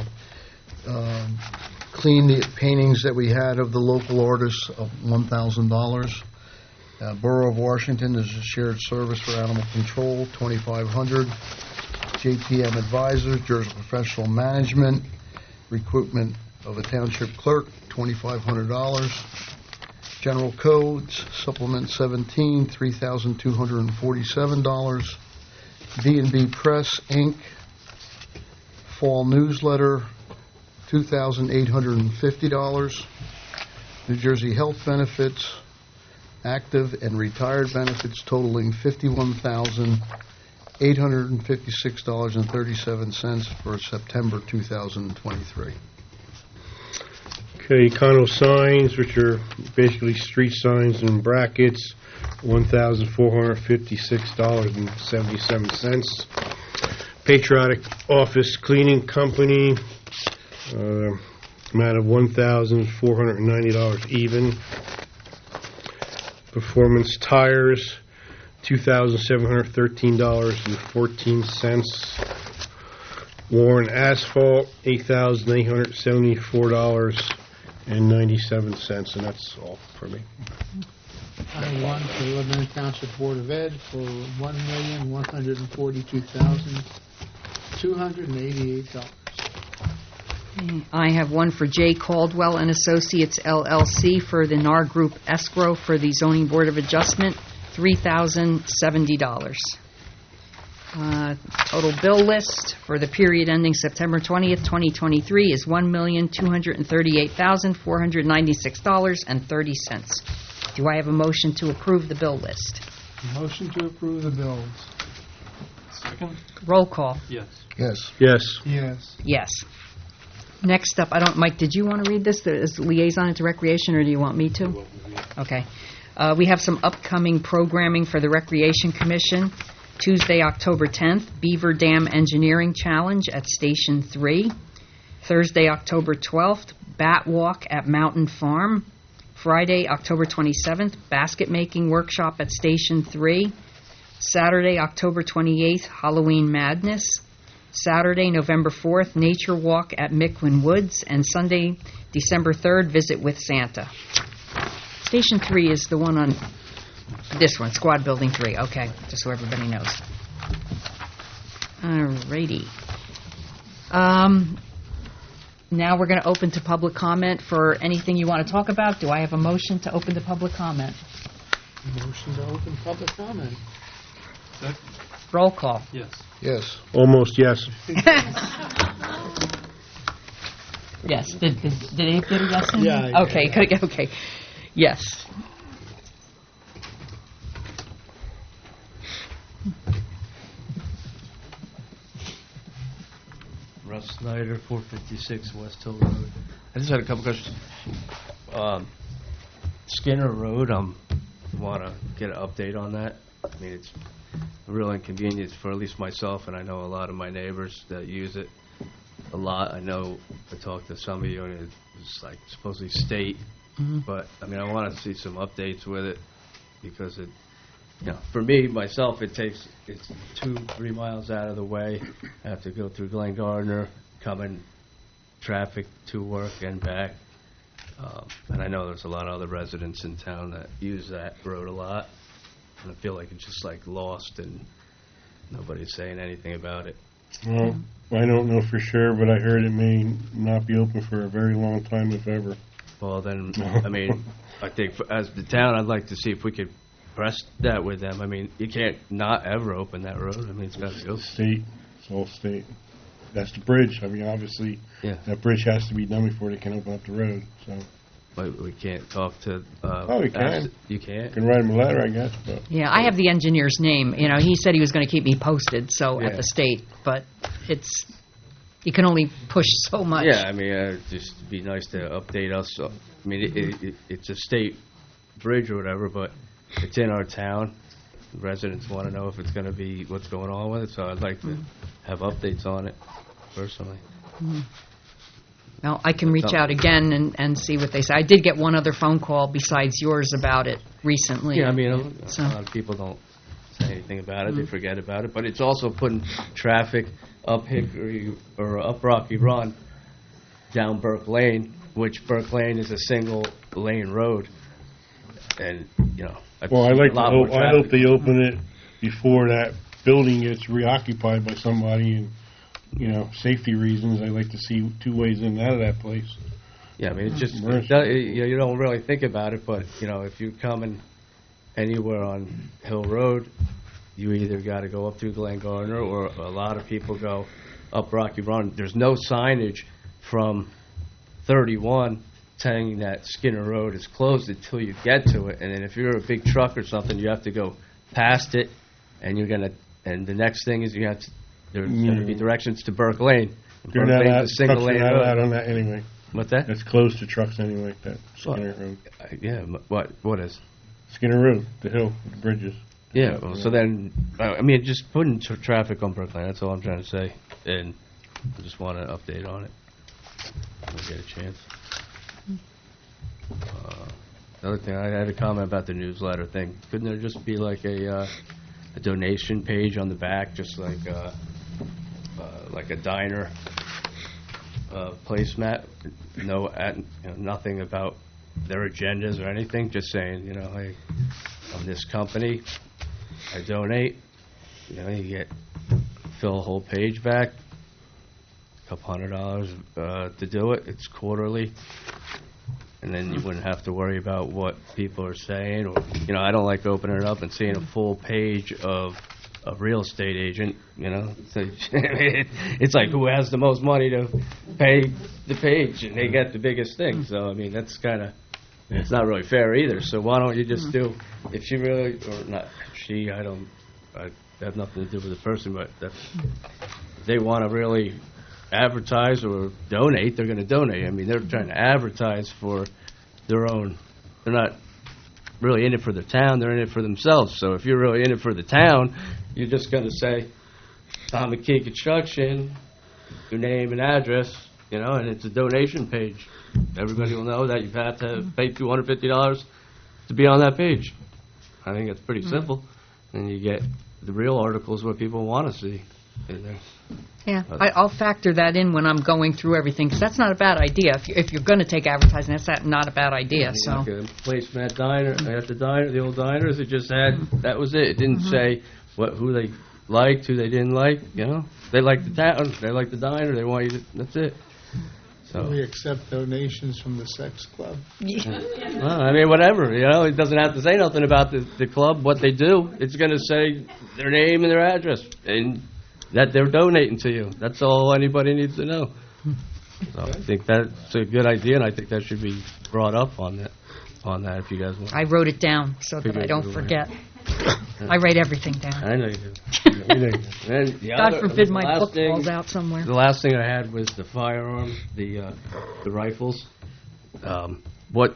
cleaned the paintings that we had of the local artists of $1,000. Borough of Washington is a shared service for animal control, $2,500. JPM Advisors, Jersey Professional Management, recruitment of a township clerk, $2,500. General Codes, Supplement 17, $3,247. B&B Press, Inc., Fall Newsletter, $2,850. New Jersey Health Benefits, active and retired benefits totaling $51,856.37 for September 2023. Okay, Econo signs, which are basically street signs and brackets, $1,456.77. Patriotic Office Cleaning Company, amount of $1,490 even. Performance Tires, $2,713.14. Warren Asphalt, $8,874.97, and that's all for me. I have one for the Lebanon Township Board of Ed for $1,142,288. I have one for J. Caldwell and Associates LLC for the NAR Group escrow for the Zoning Board of Adjustment, $3,070. Total bill list for the period ending September 20th, 2023 is $1,238,496.30. Do I have a motion to approve the bill list? Motion to approve the bills. Second? Roll call. Yes. Yes. Yes. Yes. Yes. Next up, Mike, did you want to read this as liaison into recreation, or do you want me to? Okay. We have some upcoming programming for the Recreation Commission. Tuesday, October 10th, Beaver Dam Engineering Challenge at Station 3. Thursday, October 12th, Bat Walk at Mountain Farm. Friday, October 27th, Basket Making Workshop at Station 3. Saturday, October 28th, Halloween Madness. Saturday, November 4th, Nature Walk at Micklin Woods. And Sunday, December 3rd, Visit with Santa. Station 3 is the one on this one, Squad Building 3. Okay, just so everybody knows. Alrighty. Now we're going to open to public comment for anything you want to talk about. Do I have a motion to open to public comment? Motion to open public comment. Roll call. Yes. Yes. Almost yes. Yes. Did Abe get a yes? Yeah, I Okay. did. Okay. Yes. Russ Snyder, 456 West Hill Road. I just had a couple questions. Skinner Road, want to get an update on that. I mean, it's a real inconvenience for at least myself, and I know a lot of my neighbors that use it a lot. I know I talked to some of you, and it's like supposedly state, but I mean, I want to see some updates with it because it, you know, for me, myself, it's 2-3 miles out of the way. I have to go through Glen Gardner, coming traffic to work and back. And I know there's a lot of other residents in town that use that road a lot. And I feel like it's just like lost and nobody's saying anything about it. Well, I don't know for sure, but I heard it may not be open for a very long time, if ever. Well, then, I mean, I think as the town, I'd like to see if we could press that with them. I mean, you can't not ever open that road. I mean, it's got to go. State, it's all state. That's the bridge. I mean, obviously, Yeah. that bridge has to be done before they can open up the road. So But we can't talk to. we can. You can't. you can write them a letter, I guess. But Yeah, I have the engineer's name. You know, he said he was going to keep me posted. So at Yeah. the state, but you can only push so much. Yeah, I mean, just be nice to update us. So, I mean, it's a state bridge or whatever, but it's in our town. Residents want to know if it's going to be what's going on with it, so I'd like to have updates on it personally. Well, I can reach out again and see what they say. I did get one other phone call besides yours about it recently. Yeah, I mean, So- a lot of people don't say anything about it; they forget about it. But it's also putting traffic up Hickory or up Rocky Run, down Burke Lane, which Burke Lane is a single lane road, and you know. I've well, I seen like a to lot more hope. I hope traffic. they open it before that building gets reoccupied by somebody, and you know, safety reasons. I like to see two ways in and out of that place. Yeah, I mean, it's just Right. you don't really think about it, but you know, if you're coming anywhere on Hill Road, you either got to go up through Glen Gardner, or a lot of people go up Rocky Run. There's no signage from 31 saying that Skinner Road is closed until you get to it, and then if you're a big truck or something, you have to go past it, and and the next thing is there's going to be directions to Burke Lane. They're Burke not Lane's out, a single trucks are lane not allowed road. on that anyway. What's that? That's closed to trucks anyway. That Skinner Road, Yeah, what is? Skinner Road, the hill, the bridges. Yeah, well, so then, I mean, just putting traffic on Burke Lane, that's all I'm trying to say, and I just want an update on it. When we get a chance. Another thing, I had a comment about the newsletter thing. Couldn't there just be like a donation page on the back, just like a diner placemat? Nothing about their agendas or anything. Just saying, you know, hey, I'm this company. I donate. You know, you fill a whole page back. $200 to do it. It's quarterly. And then you wouldn't have to worry about what people are saying. Or, you know, I don't like opening it up and seeing a full page of a real estate agent, you know. It's like who has the most money to pay the page, and they get the biggest thing. So, I mean, that's kind of, it's not really fair either. So why don't you just do, if she really, or not she, I have nothing to do with the person, but if they want to really advertise or donate, they're going to donate. I mean, they're trying to advertise for their own. They're not really in it for the town, they're in it for themselves. So if you're really in it for the town, you're just going to say, Tom McKee Construction, your name and address, and it's a donation page. Everybody will know that you have to pay $250 to be on that page. I think it's pretty simple. And you get the real articles what people want to see in there. Yeah, I'll factor that in when I'm going through everything, because that's not a bad idea. If you're going to take advertising, that's not a bad idea. So. Like a placement at the old diners, it just had, that was it. It didn't say who they liked, who they didn't like, They like the town, they like the diner, they want you to, that's it. So. We accept donations from the sex club. Well, I mean, whatever, it doesn't have to say nothing about the club, what they do. It's going to say their name and their address, and that they're donating to you. That's all anybody needs to know. So I think that's a good idea, and I think that should be brought up on that if you guys want. I wrote it down so that I don't forget. I write everything down. I know you do. And God forbid my last book thing- falls out somewhere. The last thing I had was the firearms, the rifles. What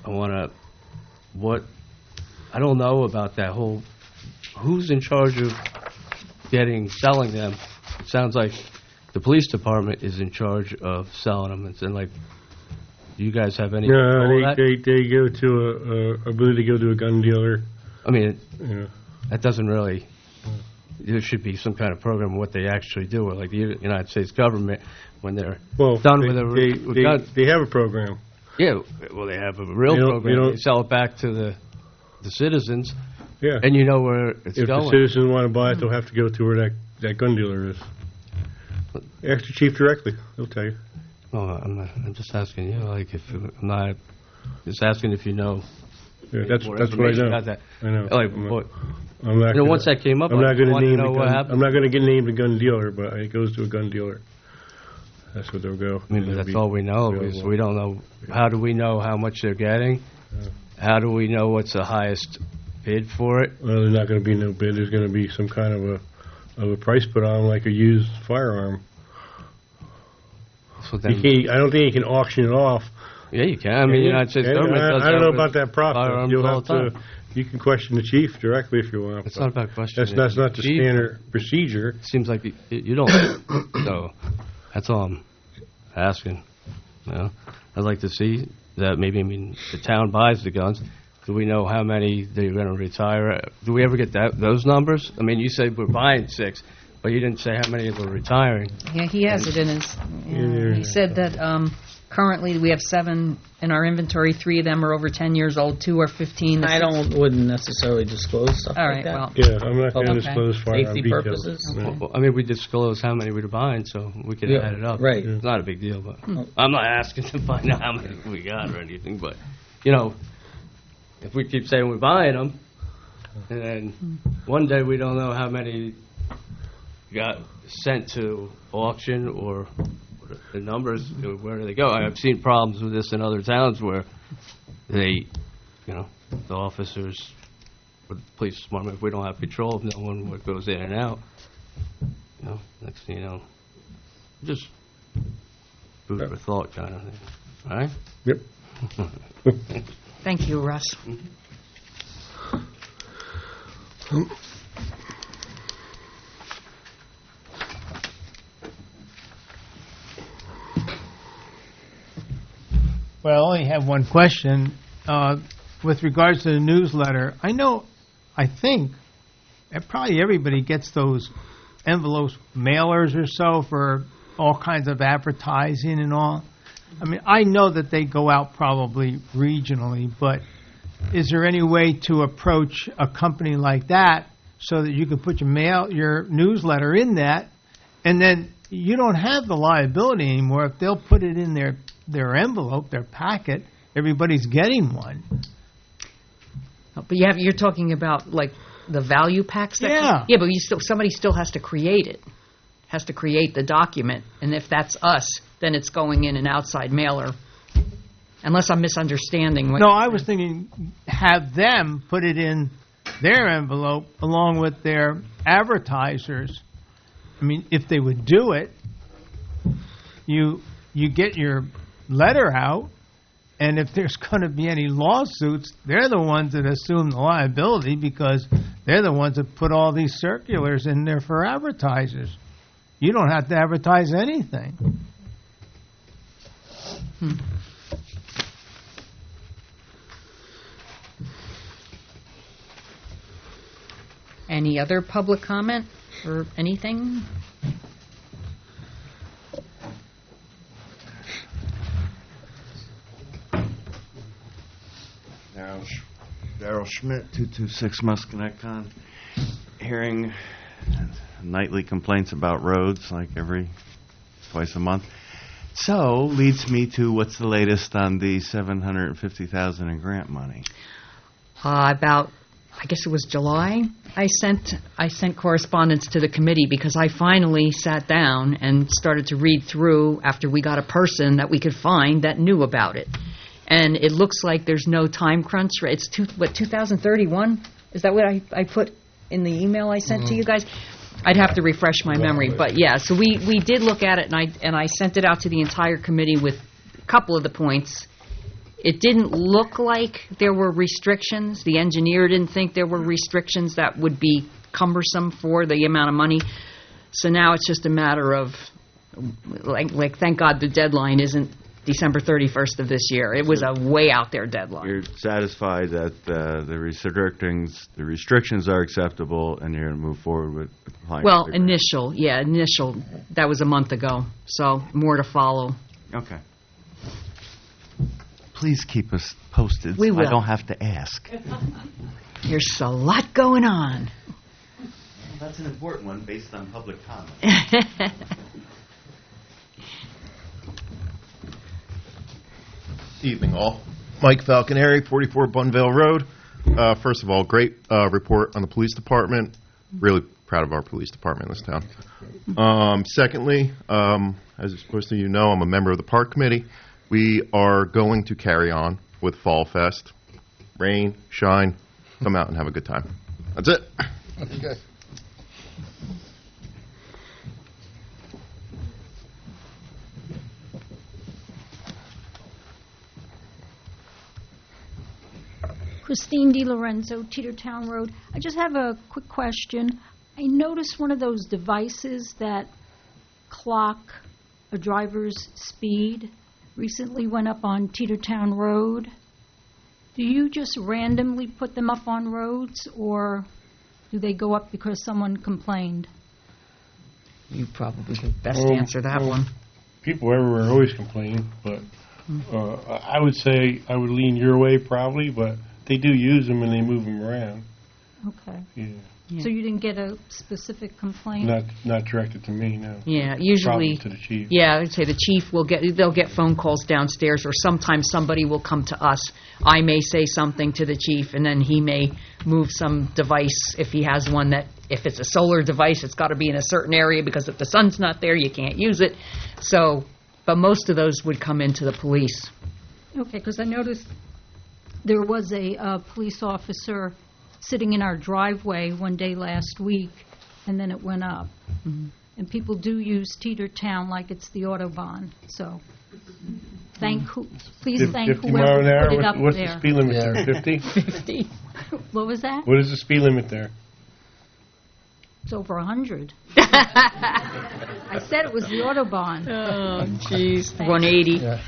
I don't know about that whole. Who's in charge of selling them? It sounds like the police department is in charge of selling them. It's like, do you guys have any? No, control of that? they go to I believe they go to a gun dealer. I mean, Yeah. that doesn't really. There should be some kind of program of what they actually do, or like the United States government when they're Well, done they, with guns. they have a program. Yeah, well, they have a real You don't- program. you don't- They sell it back to the citizens, Yeah. and you know where it's If going. the citizens want to buy it, they'll have to go to where that gun dealer is. Ask the chief directly. He'll tell you. No, I'm just asking you. Like, if I'm not just asking if you know. Yeah, that's more what I information know. about that. I know. Like, I'm not- what, I'm not gonna- once that came up, I'm I not just going to wanted to name know the what gun. happened. I'm not going to get named the gun dealer, but it goes to a gun dealer. That's what they'll go. I mean, but that's all we know is available. we don't know. How do we know how much they're getting? How do we know what's the highest bid for it? Well, there's not going to be no bid. There's going to be some kind of a price put on, like a used firearm. So then, I don't think you can auction it off. yeah, you can. I mean, the United States government does I don't that know with about that process. firearms You'll all have the time. to. You can question the chief directly if you want. It's but not about questioning. That's not the Chief. standard procedure. Seems like you don't. So that's all I'm asking. I'd like to see that maybe. I mean, the town buys the guns. Do we know how many they're going to retire? Do we ever get those numbers? I mean, you said we're buying 6, but you didn't say how many are retiring. Yeah, he has it in his. Yeah, he said that currently we have 7 in our inventory. 3 of them are over 10 years old. 2 are 15. I wouldn't necessarily disclose stuff All like right, that. well. Yeah, I'm not going to Okay. disclose firearm Safety details. purposes. No. Well, I mean, we disclose how many we're buying, so we can Yeah, add it up. right. It's not a big deal, but I'm not asking to find out how many we got or anything. But if we keep saying we're buying them, and then one day we don't know how many got sent to auction or the numbers, where do they go? I've seen problems with this in other towns where they, the officers or the police department, if we don't have control of knowing what goes in and out, next thing you know, just food for thought kind of thing. All right? Yep. Thank you, Russ. Well, I only have one question. With regards to the newsletter, I think probably everybody gets those envelopes, mailers or so, for all kinds of advertising and all. I mean, I know that they go out probably regionally, but is there any way to approach a company like that so that you can put your newsletter in that, and then you don't have the liability anymore if they'll put it in their envelope, their packet, everybody's getting one. But you're talking about like the value packs. Yeah. Yeah, but somebody still has to create it. Has to create the document, and if that's us, then it's going in an outside mailer. Unless I'm misunderstanding. No, I was thinking have them put it in their envelope along with their advertisers. I mean, if they would do it, you get your letter out, And if there's going to be any lawsuits, they're the ones that assume the liability because they're the ones that put all these circulars in there for advertisers. You don't have to advertise anything. Any other public comment or anything? Daryl Schmidt, 226 Musconetcon. Hearing nightly complaints about roads like twice a month. So, leads me to what's the latest on the $750,000 in grant money? About, I guess it was July, I sent correspondence to the committee because I finally sat down and started to read through after we got a person that we could find that knew about it. And it looks like there's no time crunch. It's 2031? Is that what I put in the email I sent to you guys? I'd have to refresh my memory. But, yeah, so we did look at it, and I sent it out to the entire committee with a couple of the points. It didn't look like there were restrictions. The engineer didn't think there were restrictions that would be cumbersome for the amount of money. So now it's just a matter of, like thank God the deadline isn't December 31st of this year. It was a way out there deadline. You're satisfied that the restrictions are acceptable and you're going to move forward with applying? Well, initial. That was a month ago. So more to follow. Okay. Please keep us posted. We will. I don't have to ask. There's a lot going on. That's an important one based on public comment. Evening, all. Mike Falconeri, 44 Bunvale Road. First of all, great report on the police department. Really proud of our police department in this town. Secondly, as most of you know, I'm a member of the park committee. We are going to carry on with Fall Fest. Rain, shine, come out and have a good time. That's it. Okay. Christine DiLorenzo, Teetertown Road. I just have a quick question. I noticed one of those devices that clock a driver's speed recently went up on Teetertown Road. Do you just randomly put them up on roads, or do they go up because someone complained? You probably could best answer that one. People everywhere always complain, but I would say I would lean your way probably, but they do use them and they move them around. Okay. Yeah. So you didn't get a specific complaint? Not directed to me, no. Yeah, usually. Probably to the chief. Yeah, I'd say the chief they'll get phone calls downstairs, or sometimes somebody will come to us. I may say something to the chief, and then he may move some device if he has one that, if it's a solar device, it's got to be in a certain area because if the sun's not there, you can't use it. So, but most of those would come into the police. Okay, because I noticed there was a police officer sitting in our driveway one day last week, and then it went up. Mm-hmm. And people do use Teetertown like it's the Autobahn. So please thank 50 mile whoever an hour. put it up What's there. the speed limit there? 50? 50. What was that? What is the speed limit there? It's over 100. I said it was the Autobahn. Oh, jeez. 180. Yeah.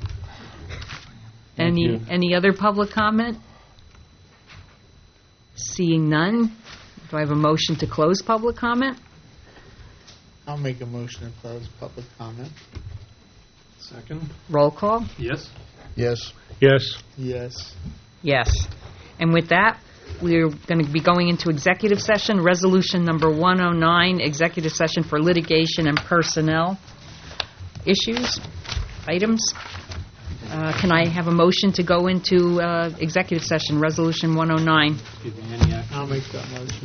Any other public comment? Seeing none, do I have a motion to close public comment? I'll make a motion to close public comment. Second? Roll call? Yes? Yes. Yes. Yes. Yes. And with that, we're going to be going into executive session, resolution number 109, executive session for litigation and personnel issues, items. Can I have a motion to go into executive session, resolution 109? I'll make that motion.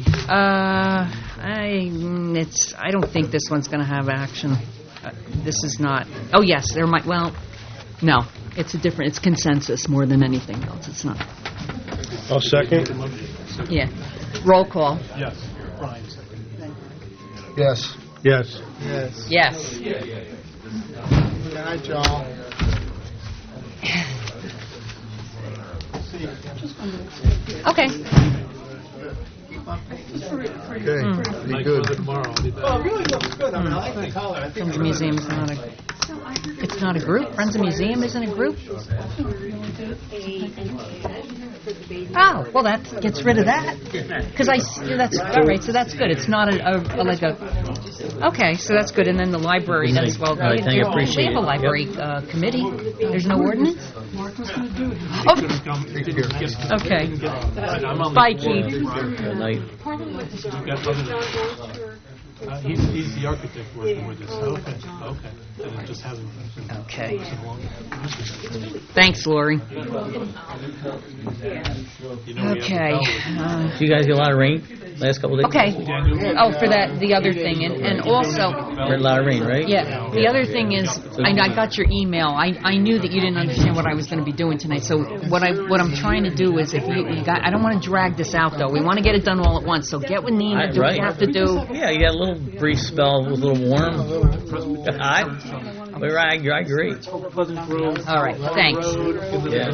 I don't think this one's going to have action. This is not. Oh yes, there might. Well, no, it's it's consensus more than anything else. It's not. I'll second. Yeah. Roll call. Yes. Brian, second. Yes. Yes. Yes. Yes. Good night, y'all. Okay. Okay, be Nice good. weather tomorrow. I'll be back. Friends of Museum is not a, it's not a group? Friends of Museum isn't a group? Oh, well, that gets rid of that. Because that's, all right, so that's good. It's not like a, okay, so that's good. And then the library does, well, All right, thank you. we Appreciate have a it. library committee. There's no ordinance? Oh, okay. Bye, Keith. Good night. He's the architect working with us. Okay. And it just hasn't. Okay. Thanks, Lori. You know, we have Okay. Do you guys get a lot of rain last couple of days? Okay. Oh, for the other thing, and also, We had a lot of rain, right? yeah, the other thing is, I got your email. I knew that you didn't understand what I was going to be doing tonight. So what I'm trying to do is, if you got, I don't want to drag this out though. We want to get it done all at once. So get with Nina. Do what you have to do. Yeah, you got a little brief spell, it was a little warm. I agree. All right. Thanks. Yeah.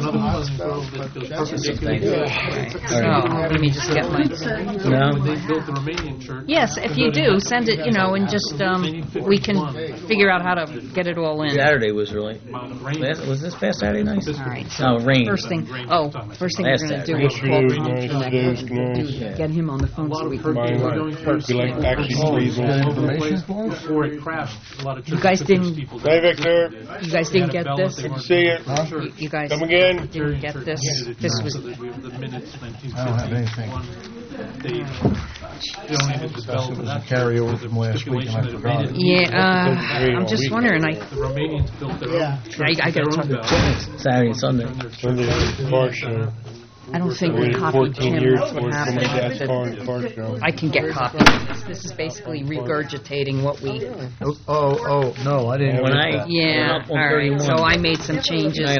So let me just get my. No. They built the Romanian church. Yes, if you do, send it. And just we can figure out how to get it all in. Saturday was really. Was this past Saturday night? All right. No, rain. First thing we're going to do is Yes, call it is. Tom Nice, for it is, nice. get him on the phone so we can. Mine would be like actually freezing. Before it crashed, a lot of You guys didn't. Hey, Victor. You guys didn't get this. See you. You guys Come again. didn't get this. This was. the minutes, I don't have anything. They donated the bell It for was a that. carryover from last week, and I forgot it. Yeah, I'm just wondering. The Romanians built their own church. I got to talk to Jim. Saturday and Sunday. Sunday, car show. I don't think we Waited copied 14 Jim. years That's what for my happened. dad's car and car show. I can get copies of this. This is basically regurgitating what we. Oh, no, I didn't. When get I that. Yeah. went up on All right. 31, So I made some changes. I